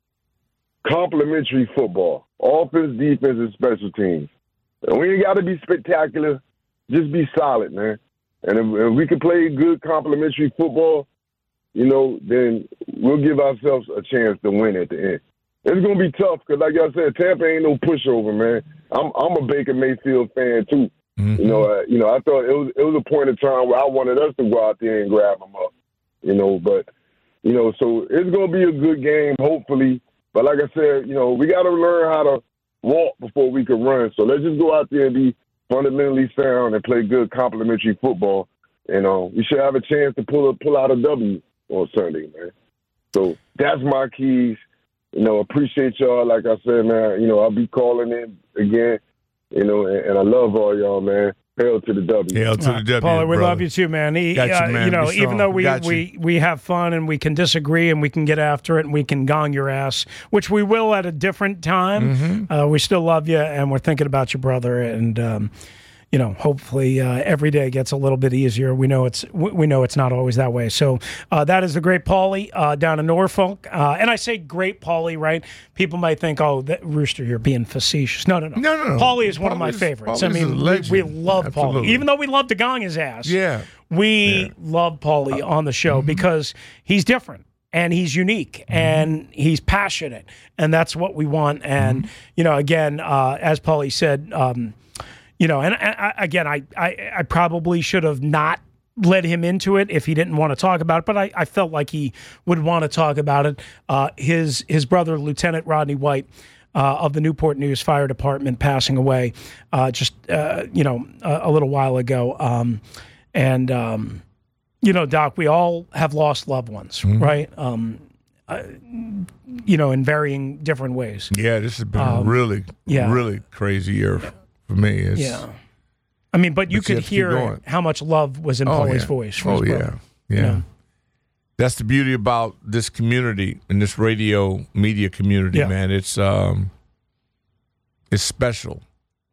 Speaker 7: complementary football, offense, defense, and special teams. And we ain't got to be spectacular. Just be solid, man. And if, if we can play good complementary football, you know, then we'll give ourselves a chance to win at the end. It's going to be tough because, like I said, Tampa ain't no pushover, man. I'm I'm a Baker Mayfield fan, too.
Speaker 4: Mm-hmm.
Speaker 7: You know, uh, you know, I thought it was it was a point in time where I wanted us to go out there and grab them up, you know. But, you know, so it's going to be a good game, hopefully. But like I said, you know, we got to learn how to walk before we can run. So let's just go out there and be fundamentally sound and play good complementary football. And uh, we should have a chance to pull a, pull out a W on Sunday, man. So that's my keys. You know, appreciate y'all. Like I said, man, you know, I'll be calling in again, you know, and, and I love all y'all, man. Hail to the W.
Speaker 4: Hail to the W,
Speaker 3: Paulie, we
Speaker 4: brother.
Speaker 3: love you too, man. He,
Speaker 4: Got you,
Speaker 3: uh,
Speaker 4: man.
Speaker 3: you know,
Speaker 4: Be
Speaker 3: even
Speaker 4: strong.
Speaker 3: though we,
Speaker 4: Got you.
Speaker 3: we, we have fun and we can disagree and we can get after it and we can gong your ass, which we will at a different time,
Speaker 4: Mm-hmm.
Speaker 3: uh, we still love you and we're thinking about your brother. And, um, you know, hopefully uh, every day gets a little bit easier. We know it's we we know it's not always that way. So uh, that is the great Paulie uh, down in Norfolk. Uh, and I say great Paulie, right? People might think, oh, that Rooster, you're being facetious. No, no, no.
Speaker 4: No, no, no.
Speaker 3: Paulie is one of my
Speaker 4: Paulie's-
Speaker 3: favorites.
Speaker 4: Paulie's
Speaker 3: I
Speaker 4: a
Speaker 3: mean, we,
Speaker 4: legend.
Speaker 3: we love Paulie.
Speaker 4: Absolutely.
Speaker 3: Even though we love to gong his ass.
Speaker 4: Yeah.
Speaker 3: We
Speaker 4: Yeah.
Speaker 3: love Paulie on the show because he's different and he's unique and he's passionate, and that's what we want. And you know, again, uh, as Paulie said, um, you know, and, and I, again, I, I I probably should have not led him into it if he didn't want to talk about it, but I, I felt like he would want to talk about it. Uh, his his brother, Lieutenant Rodney White, Uh, of the Newport News Fire Department, passing away uh, just uh, you know a, a little while ago. Um, and um, you know, Doc, we all have lost loved ones,
Speaker 4: Mm-hmm.
Speaker 3: right? Um, uh, you know, in varying different ways.
Speaker 4: Yeah, this has been
Speaker 3: Um,
Speaker 4: a really,
Speaker 3: yeah.
Speaker 4: really crazy year for me. It's,
Speaker 3: Yeah. I mean, but you
Speaker 4: But you
Speaker 3: could
Speaker 4: have to keep
Speaker 3: hear
Speaker 4: going.
Speaker 3: how much love was in
Speaker 4: Oh,
Speaker 3: Paulie's
Speaker 4: yeah.
Speaker 3: voice. For
Speaker 4: Oh,
Speaker 3: his
Speaker 4: yeah.
Speaker 3: brother,
Speaker 4: Yeah.
Speaker 3: you know?
Speaker 4: That's the beauty about this community and this radio media community,
Speaker 3: Yeah.
Speaker 4: man. It's um, it's special,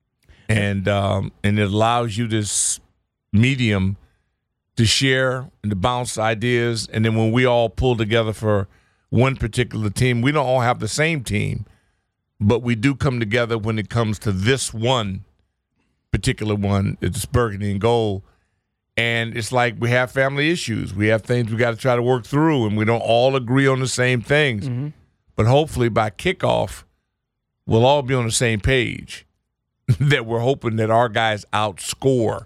Speaker 4: and um, and it allows you this medium to share and to bounce ideas, and then when we all pull together for one particular team, we don't all have the same team, but we do come together when it comes to this one particular one. It's Burgundy and Gold. And it's like we have family issues. We have things we got to try to work through, and we don't all agree on the same things.
Speaker 3: Mm-hmm.
Speaker 4: But hopefully by kickoff, we'll all be on the same page that we're hoping that our guys outscore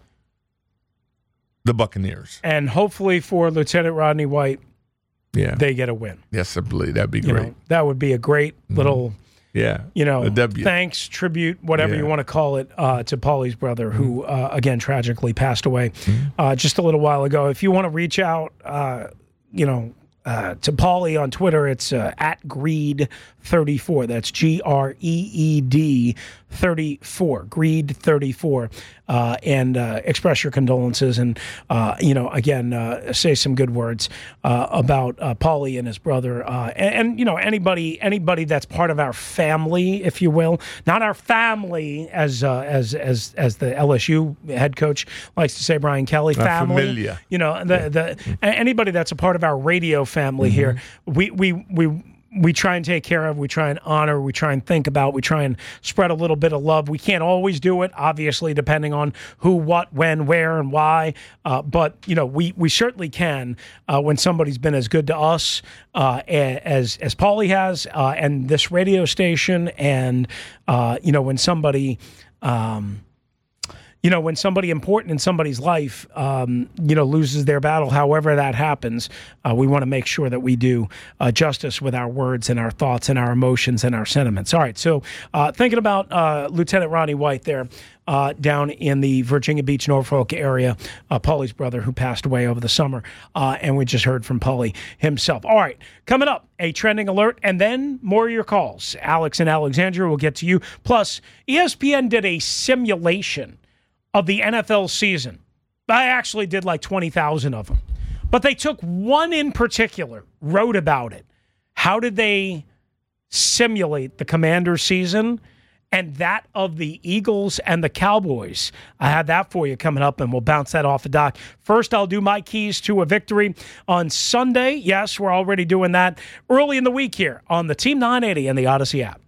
Speaker 4: the Buccaneers.
Speaker 3: And hopefully for Lieutenant Rodney White,
Speaker 4: Yeah.
Speaker 3: they get a win.
Speaker 4: Yes, I believe that'd be
Speaker 3: You
Speaker 4: great.
Speaker 3: know, that would be a great little,
Speaker 4: Yeah.
Speaker 3: you know,
Speaker 4: A W.
Speaker 3: thanks, tribute, whatever
Speaker 4: Yeah.
Speaker 3: you want to call it, uh, to Paulie's brother, who, uh, again, tragically passed away uh, just a little while ago. If you want to reach out, uh, you know, uh, to Paulie on Twitter, it's uh, at Greed thirty-four. That's G R E E D thirty-four, Greed thirty-four, uh, and uh, express your condolences and, uh, you know, again, uh, say some good words uh, about uh, Paulie and his brother, uh, and, and, you know, anybody anybody that's part of our family, if you will, not our family, as uh, as as as the L S U head coach likes to say, Brian Kelly,
Speaker 4: Our
Speaker 3: family,
Speaker 4: familia.
Speaker 3: you know, the the a- anybody that's a part of our radio family here, we we we. We try and take care of, we try and honor, we try and think about, we try and spread a little bit of love. We can't always do it, obviously, depending on who, what, when, where, and why. Uh, but, you know, we we certainly can uh, when somebody's been as good to us uh, as as Paulie has, uh, and this radio station, and, uh, you know, when somebody... Um, You know, when somebody important in somebody's life, um, you know, loses their battle, however that happens, uh, we want to make sure that we do uh, justice with our words and our thoughts and our emotions and our sentiments. All right, so uh, thinking about uh, Lieutenant Rodney White there uh, down in the Virginia Beach, Norfolk area, uh, Paulie's brother who passed away over the summer, uh, and we just heard from Paulie himself. All right, coming up, a trending alert, and then more of your calls. Alex and Alexandria will get to you. Plus, E S P N did a simulation of the N F L season. I actually did like twenty thousand of them. But they took one in particular, wrote about it. How did they simulate the Commanders season and that of the Eagles and the Cowboys? I had that for you coming up, and we'll bounce that off the dock. First, I'll do my keys to a victory on Sunday. Yes, we're already doing that early in the week here on the Team nine eighty and the Odyssey app.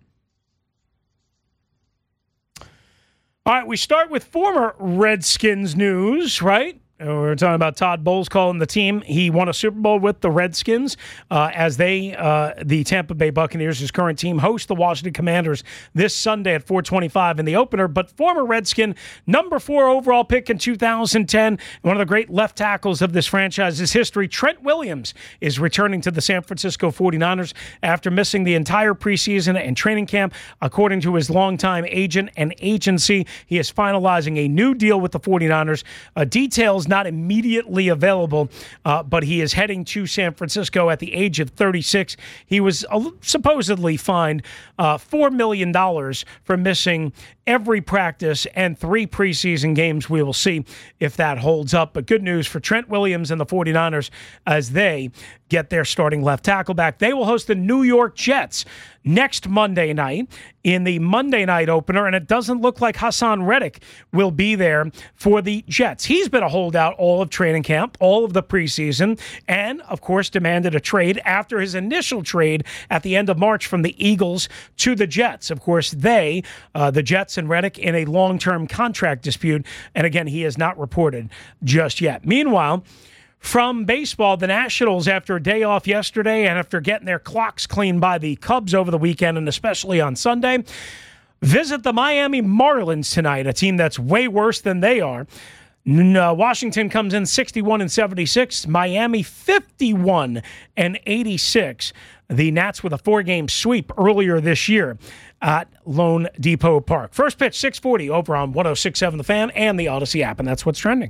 Speaker 3: All right, we start with former Redskins news, right? We're talking about Todd Bowles calling the team. He won a Super Bowl with the Redskins uh, as they, uh, the Tampa Bay Buccaneers, his current team, host the Washington Commanders this Sunday at four twenty-five in the opener. But former Redskin, number four overall pick in two thousand ten, one of the great left tackles of this franchise's history, Trent Williams, is returning to the San Francisco forty-niners after missing the entire preseason and training camp. According to his longtime agent and agency, he is finalizing a new deal with the forty-niners. Uh, details is not immediately available, uh, but he is heading to San Francisco at the age of thirty-six. He was uh, supposedly fined uh, four million dollars for missing every practice and three preseason games. We will see if that holds up. But good news for Trent Williams and the 49ers as they get their starting left tackle back. They will host the New York Jets next Monday night in the Monday night opener, and it doesn't look like Hassan Reddick will be there for the Jets. He's been a holdout all of training camp, all of the preseason, and, of course, demanded a trade after his initial trade at the end of March from the Eagles to the Jets. Of course, they, uh, the Jets and Reddick, in a long-term contract dispute, and again, he has not reported just yet. Meanwhile, from baseball, the Nationals, after a day off yesterday and after getting their clocks cleaned by the Cubs over the weekend and especially on Sunday, visit the Miami Marlins tonight, a team that's way worse than they are. No, Washington comes in sixty-one and seventy-six, Miami fifty-one and eighty-six. The Nats with a four-game sweep earlier this year at Lone Depot Park. First pitch, six forty over on one oh six point seven The Fan and the Odyssey app, and that's what's trending.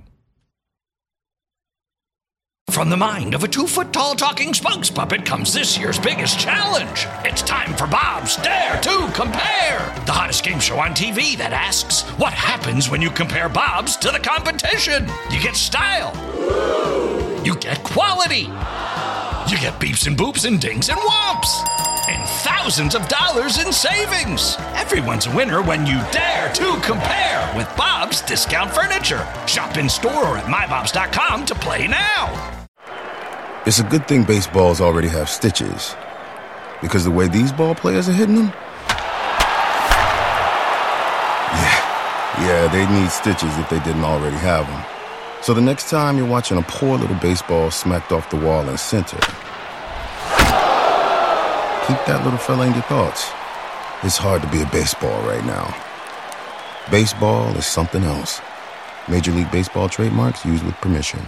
Speaker 1: From the mind of a two-foot-tall talking spokes puppet comes this year's biggest challenge. It's time for Bob's Dare to Compare, the hottest game show on T V that asks, what happens when you compare Bob's to the competition? You get style. You get quality. You get beeps and boops and dings and whomps. And thousands of dollars in savings. Everyone's a winner when you dare to compare with Bob's Discount Furniture. Shop in store or at my bobs dot com to play now.
Speaker 2: It's a good thing baseballs already have stitches, because the way these ball players are hitting them, yeah, yeah, they need stitches if they didn't already have them. So the next time you're watching a poor little baseball smacked off the wall in center, keep that little fella in your thoughts. It's hard to be a baseball right now. Baseball is something else. Major League Baseball trademarks used with permission.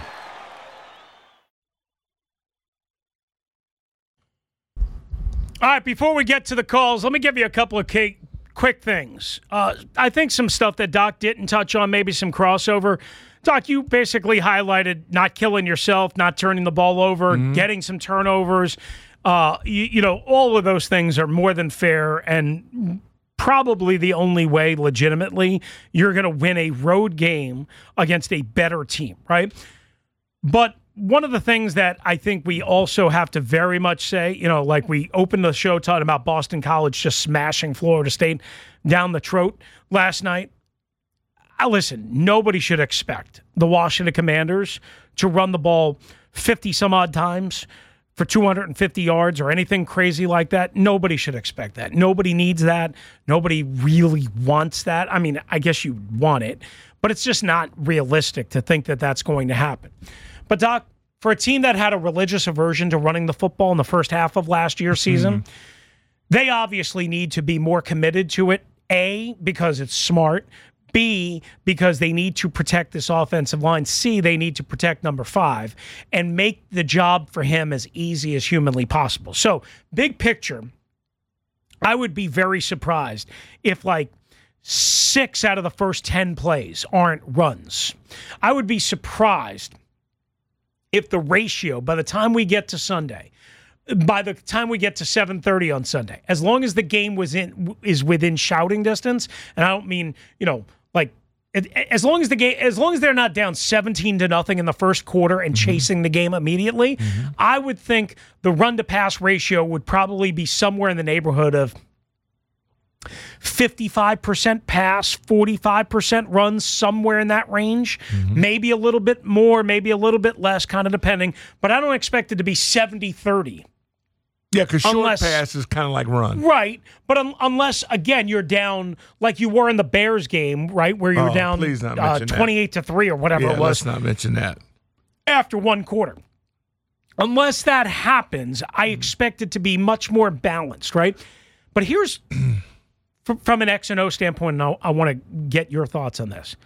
Speaker 3: All right, before we get to the calls, let me give you a couple of quick, quick things. Uh, I think some stuff that Doc didn't touch on, maybe some crossover. Doc, you basically highlighted not killing yourself, not turning the ball over, mm-hmm. getting some turnovers. Uh, you, you know, all of those things are more than fair and probably the only way legitimately you're going to win a road game against a better team, right? But one of the things that I think we also have to very much say, you know, like we opened the show talking about Boston College just smashing Florida State down the throat last night. Uh, listen, nobody should expect the Washington Commanders to run the ball fifty some odd times for two hundred fifty yards or anything crazy like that. Nobody should expect that. Nobody needs that. Nobody really wants that. I mean, I guess you want it, but it's just not realistic to think that that's going to happen. But, Doc, for a team that had a religious aversion to running the football in the first half of last year's season, mm-hmm. they obviously need to be more committed to it, A, because it's smart, B, because they need to protect this offensive line, C, they need to protect number five, and make the job for him as easy as humanly possible. So, big picture, I would be very surprised if, like, six out of the first ten plays aren't runs. I would be surprised if the ratio, by the time we get to Sunday, by the time we get to seven thirty on Sunday, as long as the game was in is within shouting distance, and I don't mean, you know, like as long as the game, as long as they're not down seventeen to nothing in the first quarter and mm-hmm. chasing the game immediately, mm-hmm. I would think the run to pass ratio would probably be somewhere in the neighborhood of fifty-five percent pass, forty-five percent runs, somewhere in that range. Mm-hmm. Maybe a little bit more, maybe a little bit less, kind of depending. But I don't expect it to be seventy thirty.
Speaker 4: Yeah, because short pass is kind of like run.
Speaker 3: Right. But um, unless, again, you're down like you were in the Bears game, right, where you were oh, down uh, twenty-eight to three or whatever
Speaker 4: yeah,
Speaker 3: it was.
Speaker 4: Let's not mention that.
Speaker 3: After one quarter. Unless that happens, I expect it to be much more balanced, right? But here's... From an X and O standpoint, and I want to get your thoughts on this.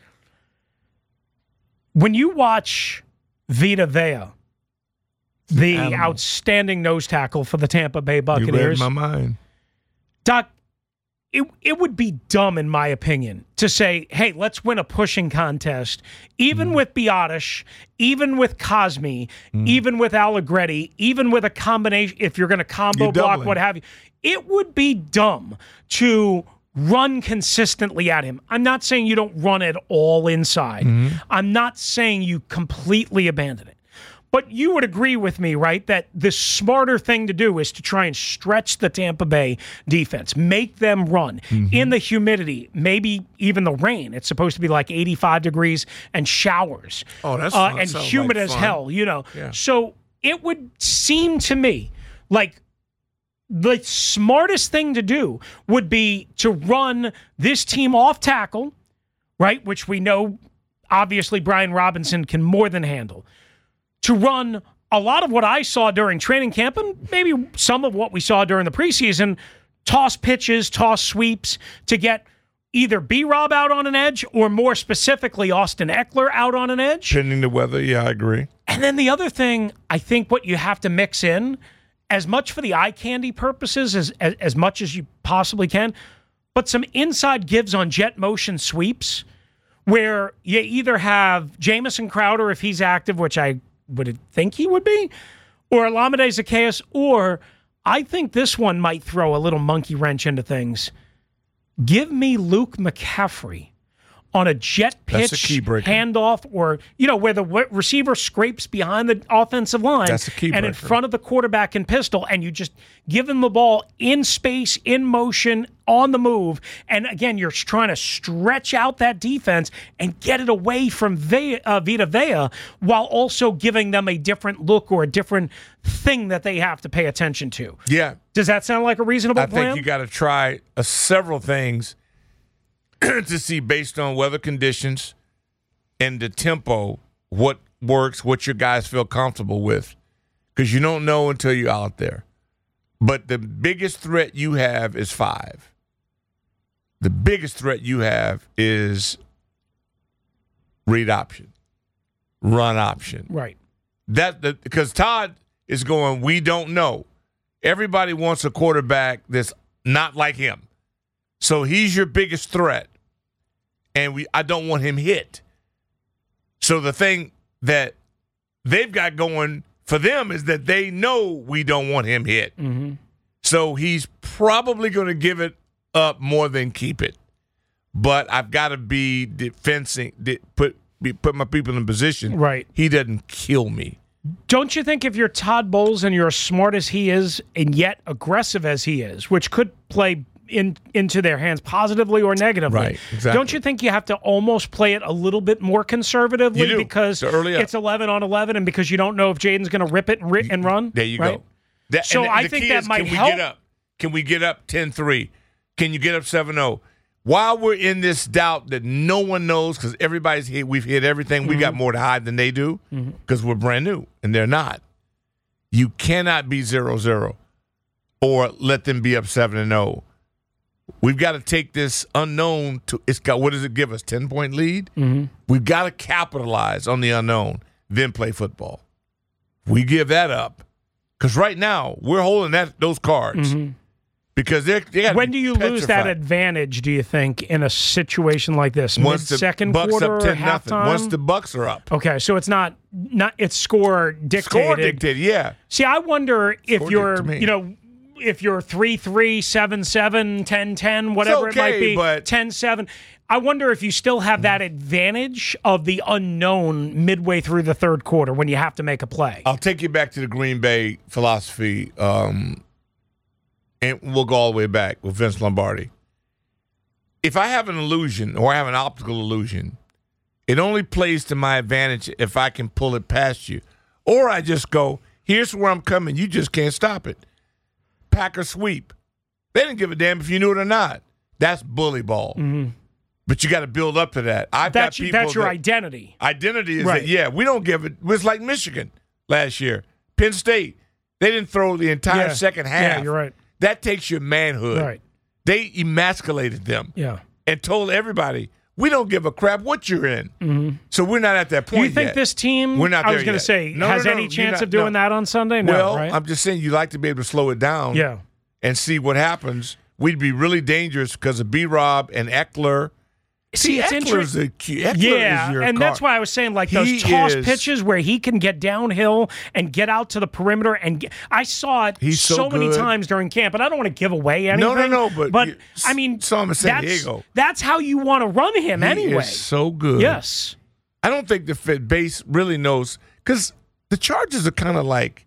Speaker 3: When you watch Vita Vea, the Animal. outstanding nose tackle for the Tampa Bay Buccaneers,
Speaker 4: you read my mind.
Speaker 3: Doc, it it would be dumb, in my opinion, to say, hey, let's win a pushing contest, even mm. with Biotish, even with Cosme, mm. even with Allegretti, even with a combination, if you're going to combo
Speaker 4: you're
Speaker 3: block,
Speaker 4: doubling.
Speaker 3: what have you. It would be dumb to run consistently at him. I'm not saying you don't run it all inside. Mm-hmm. I'm not saying you completely abandon it. But you would agree with me, right, that the smarter thing to do is to try and stretch the Tampa Bay defense, make them run mm-hmm. in the humidity, maybe even the rain. It's supposed to be like eighty-five degrees and showers.
Speaker 4: Oh, that's
Speaker 3: uh,
Speaker 4: fun.
Speaker 3: and
Speaker 4: Sounds
Speaker 3: humid
Speaker 4: like
Speaker 3: as
Speaker 4: fun.
Speaker 3: hell, you know.
Speaker 4: Yeah.
Speaker 3: So it would seem to me like the smartest thing to do would be to run this team off tackle, right, which we know obviously Brian Robinson can more than handle. To run a lot of what I saw during training camp and maybe some of what we saw during the preseason, toss pitches, toss sweeps to get either B-Rob out on an edge or more specifically Austin Eckler out on an edge.
Speaker 4: Pending the weather, yeah, I agree.
Speaker 3: And then the other thing, I think what you have to mix in, as much for the eye candy purposes as, as, as much as you possibly can, but some inside gives on jet motion sweeps where you either have Jamison Crowder if he's active, which I would think he would be, or Olamide Zaccheaus, or I think this one might throw a little monkey wrench into things. Give me Luke McCaffrey on a jet pitch,
Speaker 4: That's a key breaker.
Speaker 3: handoff, or, you know, where the w- receiver scrapes behind the offensive line
Speaker 4: That's a key
Speaker 3: and in
Speaker 4: breaker.
Speaker 3: front of the quarterback in pistol, and you just give him the ball in space, in motion, on the move. And again, you're trying to stretch out that defense and get it away from Ve- uh, Vita Vea while also giving them a different look or a different thing that they have to pay attention to.
Speaker 4: Yeah.
Speaker 3: Does that sound like a reasonable
Speaker 4: I
Speaker 3: plan?
Speaker 4: think you got to try uh, several things to see based on weather conditions and the tempo what works, what your guys feel comfortable with, because you don't know until you're out there. But the biggest threat you have is five. The biggest threat you have is read option, run option.
Speaker 3: Right.
Speaker 4: That the, because Todd is going, we don't know. Everybody wants a quarterback that's not like him. So he's your biggest threat. And we I don't want him hit. So the thing that they've got going for them is that they know we don't want him hit.
Speaker 3: Mm-hmm.
Speaker 4: So he's probably going to give it up more than keep it. But I've got to be defensing, put be, put my people in position.
Speaker 3: Right.
Speaker 4: He doesn't kill me.
Speaker 3: Don't you think if you're Todd Bowles and you're as smart as he is and yet aggressive as he is, which could play in into their hands positively or negatively,
Speaker 4: Right, exactly.
Speaker 3: don't you think you have to almost play it a little bit more conservatively
Speaker 4: You do.
Speaker 3: because
Speaker 4: It's early up.
Speaker 3: it's eleven on eleven and because you don't know if Jaden's going to rip it and, ri- and run?
Speaker 4: There you
Speaker 3: right?
Speaker 4: go. That,
Speaker 3: So
Speaker 4: and the,
Speaker 3: I
Speaker 4: the
Speaker 3: think
Speaker 4: key
Speaker 3: that
Speaker 4: is,
Speaker 3: might
Speaker 4: can we
Speaker 3: help.
Speaker 4: get up? Can we get up ten three? Can you get up seven oh? While we're in this doubt that no one knows because everybody's hit, we've hit everything. Mm-hmm. We got more to hide than they do because mm-hmm. we're brand new and they're not. You cannot be zero zero or let them be up seven and oh. We've got to take this unknown to it's got what does it give us? ten point lead? Mm-hmm. We've got to capitalize on the unknown, then play football. We give that up. Because right now, we're holding that those cards. Mm-hmm. Because they're they gotta
Speaker 3: when
Speaker 4: be
Speaker 3: do you
Speaker 4: petrified.
Speaker 3: lose that advantage, do you think, in a situation like this?
Speaker 4: Once the
Speaker 3: Mid-second
Speaker 4: Bucks
Speaker 3: quarter
Speaker 4: up
Speaker 3: or
Speaker 4: ten nothing.
Speaker 3: halftime?
Speaker 4: Once the Bucks are up.
Speaker 3: Okay, so it's not not it's score dictated.
Speaker 4: Score dictated, yeah.
Speaker 3: See, I wonder if
Speaker 4: Score
Speaker 3: you're,
Speaker 4: dict to me.
Speaker 3: you know, if you're three three, seven seven, ten ten, whatever
Speaker 4: okay,
Speaker 3: it might be,
Speaker 4: but
Speaker 3: ten seven. I wonder if you still have that advantage of the unknown midway through the third quarter when you have to make a play.
Speaker 4: I'll take you back to the Green Bay philosophy, um, and we'll go all the way back with Vince Lombardi. If I have an illusion or I have an optical illusion, it only plays to my advantage if I can pull it past you. Or I just go, here's where I'm coming. You just can't stop it. Packer sweep. They didn't give a damn if you knew it or not. That's bully ball. Mm-hmm. But you got to build up to that. I've
Speaker 3: that's,
Speaker 4: got people
Speaker 3: that's your
Speaker 4: that,
Speaker 3: identity.
Speaker 4: Identity is
Speaker 3: right.
Speaker 4: that, yeah, we don't give it. It was like Michigan last year. Penn State. They didn't throw the entire
Speaker 3: yeah.
Speaker 4: second half.
Speaker 3: Yeah, you're right.
Speaker 4: That takes your manhood.
Speaker 3: Right.
Speaker 4: They emasculated them.
Speaker 3: Yeah.
Speaker 4: And told everybody, we don't give a crap what you're in. Mm-hmm. So we're not at that point
Speaker 3: Do you think
Speaker 4: yet.
Speaker 3: this team,
Speaker 4: we're not
Speaker 3: I
Speaker 4: there
Speaker 3: was going to
Speaker 4: yet.
Speaker 3: say,
Speaker 4: no,
Speaker 3: has
Speaker 4: no, no,
Speaker 3: any chance
Speaker 4: not,
Speaker 3: of doing
Speaker 4: no.
Speaker 3: that on Sunday? No,
Speaker 4: well,
Speaker 3: right?
Speaker 4: I'm just saying you like to be able to slow it down
Speaker 3: yeah.
Speaker 4: and see what happens we'd be really dangerous because of B-Rob and Eckler.
Speaker 3: See, it's
Speaker 4: Eckler's a,
Speaker 3: interesting.
Speaker 4: Eckler
Speaker 3: Yeah,
Speaker 4: is your
Speaker 3: and
Speaker 4: car.
Speaker 3: that's why I was saying, like, those
Speaker 4: He
Speaker 3: toss
Speaker 4: is-
Speaker 3: pitches where he can get downhill and get out to the perimeter. And get, I saw it
Speaker 4: He's so
Speaker 3: many
Speaker 4: good.
Speaker 3: times during camp, and I don't want to give away anything.
Speaker 4: No, no, no, but
Speaker 3: but
Speaker 4: you
Speaker 3: I mean,
Speaker 4: saw him in San
Speaker 3: that's,
Speaker 4: Diego.
Speaker 3: That's how you want to run him
Speaker 4: He
Speaker 3: anyway.
Speaker 4: is so good.
Speaker 3: Yes.
Speaker 4: I don't think the fit base really knows because the Chargers are kind of like,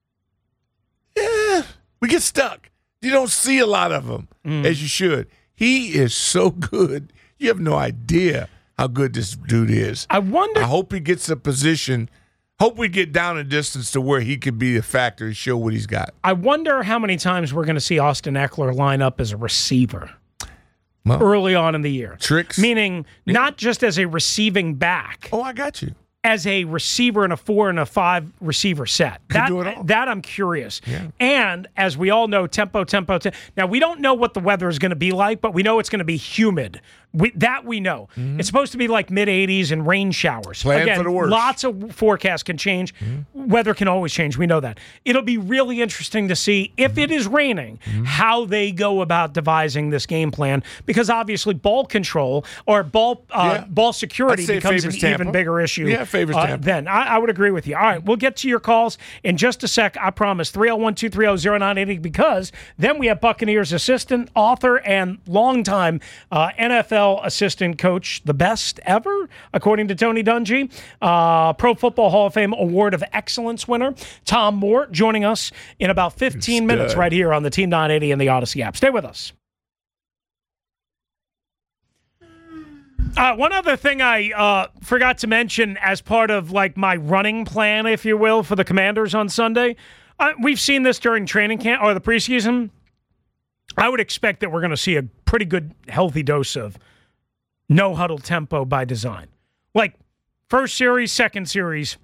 Speaker 4: yeah, we get stuck. You don't see a lot of them
Speaker 3: Mm.
Speaker 4: as you should. He is so good. You have no idea how good this dude is.
Speaker 3: I wonder.
Speaker 4: I hope he gets a position. Hope we get down a distance to where he could be a factor and show what he's got.
Speaker 3: I wonder how many times we're going to see Austin Eckler line up as a receiver
Speaker 4: Well,
Speaker 3: early on in the year.
Speaker 4: Tricks.
Speaker 3: Meaning not just as a receiving back,
Speaker 4: Oh, I got you.
Speaker 3: as a receiver in a four and a five receiver set.
Speaker 4: Could
Speaker 3: that,
Speaker 4: do it all.
Speaker 3: that I'm curious.
Speaker 4: Yeah.
Speaker 3: And as we all know, tempo, tempo, tempo. Now, we don't know what the weather is going to be like, but we know it's going to be humid. We, that we know. Mm-hmm. It's supposed to be like mid eighties and rain showers.
Speaker 4: Plan
Speaker 3: Again,
Speaker 4: for the worst.
Speaker 3: lots of forecasts can change. Mm-hmm. Weather can always change. We know that. It'll be really interesting to see if it is raining, mm-hmm. how they go about devising this game plan. Because obviously ball control or ball uh,
Speaker 4: Yeah.
Speaker 3: ball security
Speaker 4: I'd say
Speaker 3: becomes an
Speaker 4: favors Tampa.
Speaker 3: even bigger issue.
Speaker 4: Yeah, favors
Speaker 3: uh,
Speaker 4: Tampa.
Speaker 3: then. I, I would agree with you. All right, we'll get to your calls in just a sec. I promise. three oh one, two three oh, oh nine eight oh, because then we have Buccaneers assistant, author, and longtime uh, N F L assistant coach, the best ever, according to Tony Dungy, uh, Pro Football Hall of Fame Award of Excellence winner, Tom Moore, joining us in about fifteen minutes right here on the Team nine eighty and the Odyssey app. Stay with us. Uh, one other thing I uh, forgot to mention as part of like my running plan, if you will, for the Commanders on Sunday. Uh, we've seen this during training camp or the preseason. I would expect that we're going to see a pretty good, healthy dose of no huddle tempo by design. Like first series, second series,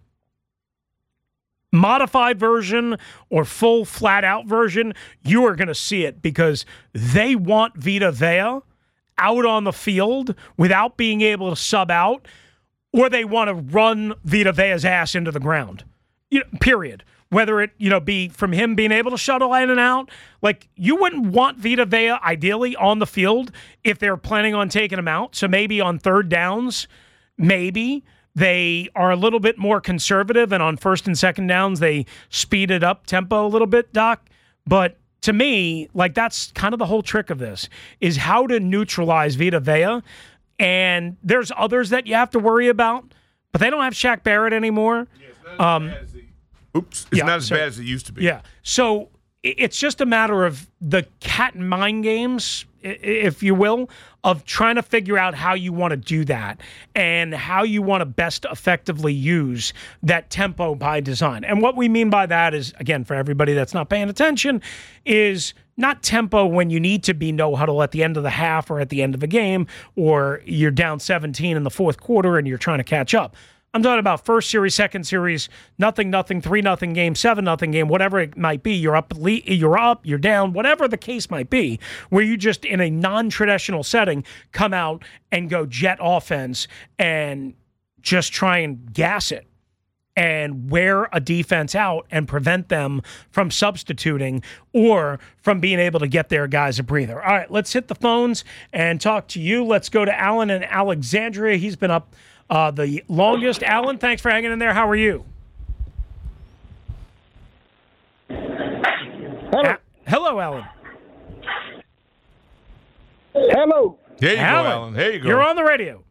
Speaker 3: modified version or full flat out version, you are going to see it because they want Vita Vea out on the field without being able to sub out, or they want to run Vita Vea's ass into the ground. You know, period. Whether it, you know, be from him being able to shuttle in and out. Like, you wouldn't want Vita Vea ideally on the field if they're planning on taking him out. So maybe on third downs, maybe they are a little bit more conservative, and on first and second downs, they speed it up tempo a little bit, Doc. But to me, like, that's kind of the whole trick of this, is how to neutralize Vita Vea. And there's others that you have to worry about, but they don't have Shaq Barrett anymore.
Speaker 4: Yeah, um, Oops, it's
Speaker 3: yeah,
Speaker 4: not as
Speaker 3: so,
Speaker 4: bad as it used to be.
Speaker 3: Yeah, so it's just a matter of the cat and mind games, if you will, of trying to figure out how you want to do that and how you want to best effectively use that tempo by design. And what we mean by that is, again, for everybody that's not paying attention, is not tempo when you need to be no huddle at the end of the half or at the end of a game, or you're down seventeen in the fourth quarter and you're trying to catch up. I'm talking about first series, second series, nothing, nothing, three, nothing game, seven, nothing game, whatever it might be. You're up, you're up, you're down, whatever the case might be, where you just in a non-traditional setting come out and go jet offense and just try and gas it and wear a defense out and prevent them from substituting or from being able to get their guys a breather. All right, let's hit the phones and talk to you. Let's go to Alan in Alexandria. He's been up Uh, the longest. Alan, thanks for hanging in there. How are you?
Speaker 8: Hello.
Speaker 3: A- Hello, Alan.
Speaker 8: Hello.
Speaker 4: There you
Speaker 3: Alan,
Speaker 4: go, Alan. There you go.
Speaker 3: You're on the radio.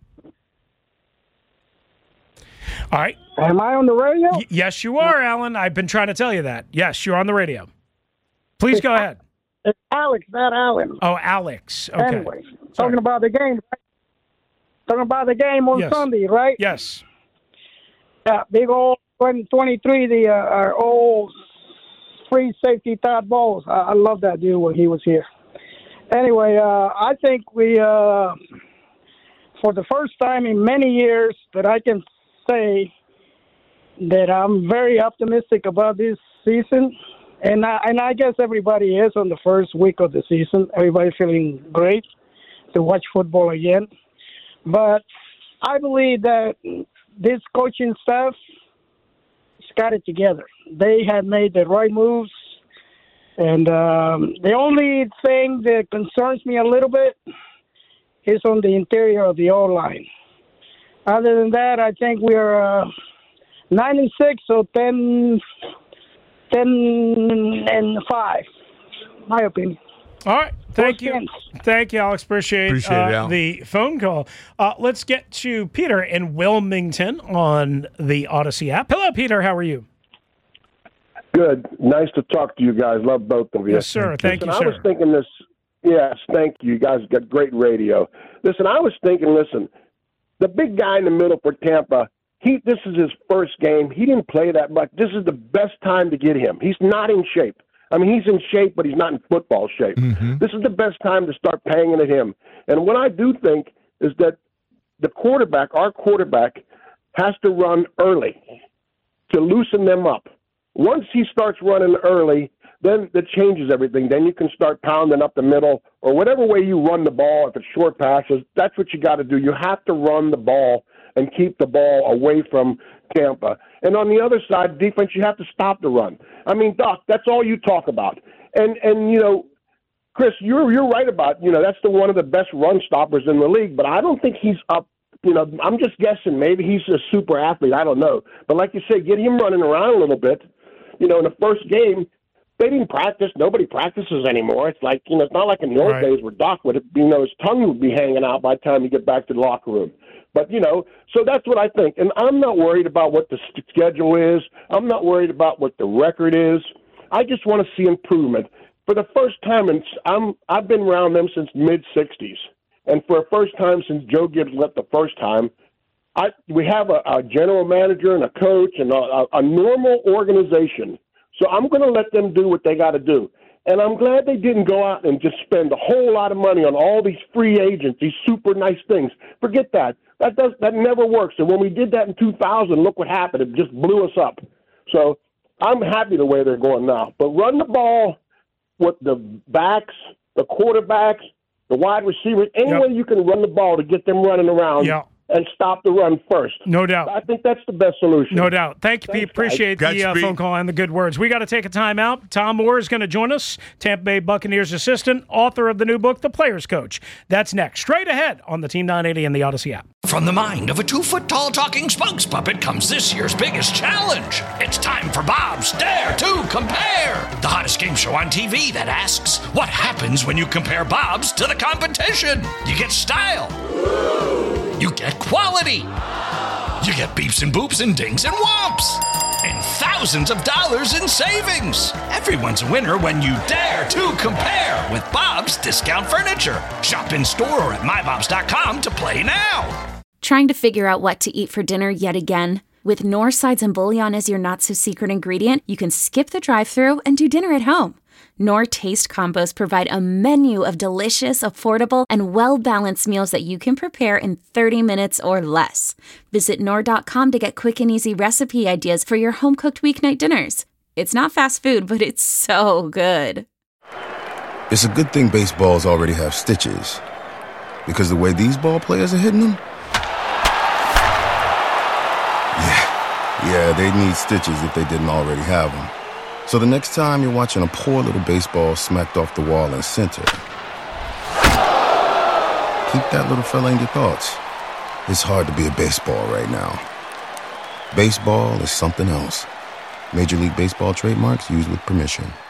Speaker 3: All right.
Speaker 8: Am I on the radio?
Speaker 3: Y- yes, you are, Alan. I've been trying to tell you that. Yes, you're on the radio. Please go ahead.
Speaker 8: It's Alex, not Alan.
Speaker 3: Oh, Alex. Okay.
Speaker 8: Anyway,
Speaker 3: Sorry.
Speaker 8: talking about the game, right? Talking about the game on
Speaker 3: Yes.
Speaker 8: Sunday, right?
Speaker 3: Yes.
Speaker 8: Yeah, big old twenty twenty-three, the uh, our old free safety Todd Bowles. I, I love that dude when he was here. Anyway, uh, I think we, uh, for the first time in many years, that I can say that I'm very optimistic about this season. And I, and I guess everybody is on the first week of the season. Everybody feeling great to watch football again. But I believe that this coaching staff has got it together. They have made the right moves. And um, the only thing that concerns me a little bit is on the interior of the O-line. Other than that, I think we're uh, nine and six, so ten, ten and five, my opinion.
Speaker 3: All right. Thank
Speaker 8: Those
Speaker 3: you.
Speaker 8: games.
Speaker 3: Thank you, Alex. Appreciate,
Speaker 4: Appreciate
Speaker 3: uh,
Speaker 4: it, Al.
Speaker 3: the phone call. Uh, let's get to Peter in Wilmington on the Odyssey app. Hello, Peter. How are you?
Speaker 9: Good. Nice to talk to you guys. Love both of you.
Speaker 3: Yes, sir. Thank
Speaker 9: listen,
Speaker 3: you,
Speaker 9: I
Speaker 3: sir.
Speaker 9: was thinking this. Yes, thank you. You guys got great radio. Listen, I was thinking, listen, the big guy in the middle for Tampa, he this is his first game. He didn't play that much. This is the best time to get him. He's not in shape. I mean, he's in shape, but he's not in football shape.
Speaker 4: Mm-hmm.
Speaker 9: This is the best time to start paying at him. And what I do think is that the quarterback, our quarterback, has to run early to loosen them up. Once he starts running early, then that changes everything. Then you can start pounding up the middle or whatever way you run the ball. If it's short passes, that's what you got to do. You have to run the ball and keep the ball away from Tampa. And on the other side, defense, you have to stop the run. I mean, Doc, that's all you talk about. And, and you know, Chris, you're you're right about, you know, that's the one of the best run stoppers in the league, but I don't think he's up. You know, I'm just guessing. Maybe he's a super athlete. I don't know. But like you say, get him running around a little bit. You know, in the first game, they didn't practice. Nobody practices anymore. It's like, you know, it's not like in the old
Speaker 3: Right.
Speaker 9: days where Doc would, you know, his tongue would be hanging out by the time you get back to the locker room. But, you know, so that's what I think. And I'm not worried about what the st- schedule is. I'm not worried about what the record is. I just want to see improvement. For the first time, and I'm, I've been around them since mid sixties. And for the first time since Joe Gibbs left the first time, I, we have a, a general manager and a coach and a, a normal organization. So I'm going to let them do what they got to do. And I'm glad they didn't go out and just spend a whole lot of money on all these free agents, these super nice things. Forget that. That does that never works. And when we did that in two thousand, look what happened. It just blew us up. So I'm happy the way they're going now. But run the ball with the backs, the quarterbacks, the wide receivers, any
Speaker 3: Yep.
Speaker 9: way you can run the ball to get them running around.
Speaker 3: Yeah.
Speaker 9: And stop the run first.
Speaker 3: No doubt.
Speaker 9: I think that's the best solution.
Speaker 3: No doubt. Thank you, Pete.
Speaker 9: Thanks, guys.
Speaker 3: Appreciate
Speaker 4: Got
Speaker 3: the
Speaker 4: you,
Speaker 3: uh,
Speaker 4: Pete.
Speaker 3: phone call and the good words. We got to take a time out. Tom Moore is going to join us, Tampa Bay Buccaneers assistant, author of the new book, The Player's Coach. That's next. Straight ahead on the Team nine eighty and the Odyssey app.
Speaker 1: From the mind of a two-foot-tall talking spokes puppet comes this year's biggest challenge. It's time for Bob's Dare to Compare, the hottest game show on T V that asks, what happens when you compare Bob's to the competition? You get style. You get quality. You get beeps and boops and dings and whomps. And thousands of dollars in savings. Everyone's a winner when you dare to compare with Bob's Discount Furniture. Shop in store or at my bobs dot com to play now.
Speaker 10: Trying to figure out what to eat for dinner yet again? With Knorr sides and bouillon as your not-so-secret ingredient, you can skip the drive-thru and do dinner at home. Knorr Taste Combos provide a menu of delicious, affordable, and well-balanced meals that you can prepare in thirty minutes or less. Visit Knorr dot com to get quick and easy recipe ideas for your home-cooked weeknight dinners. It's not fast food, but it's so good.
Speaker 2: It's a good thing baseballs already have stitches. Because the way these ball players are hitting them? Yeah, yeah, they'd need stitches if they didn't already have them. So the next time you're watching a poor little baseball smacked off the wall in center, keep that little fella in your thoughts. It's hard to be a baseball right now. Baseball is something else. Major League Baseball trademarks used with permission.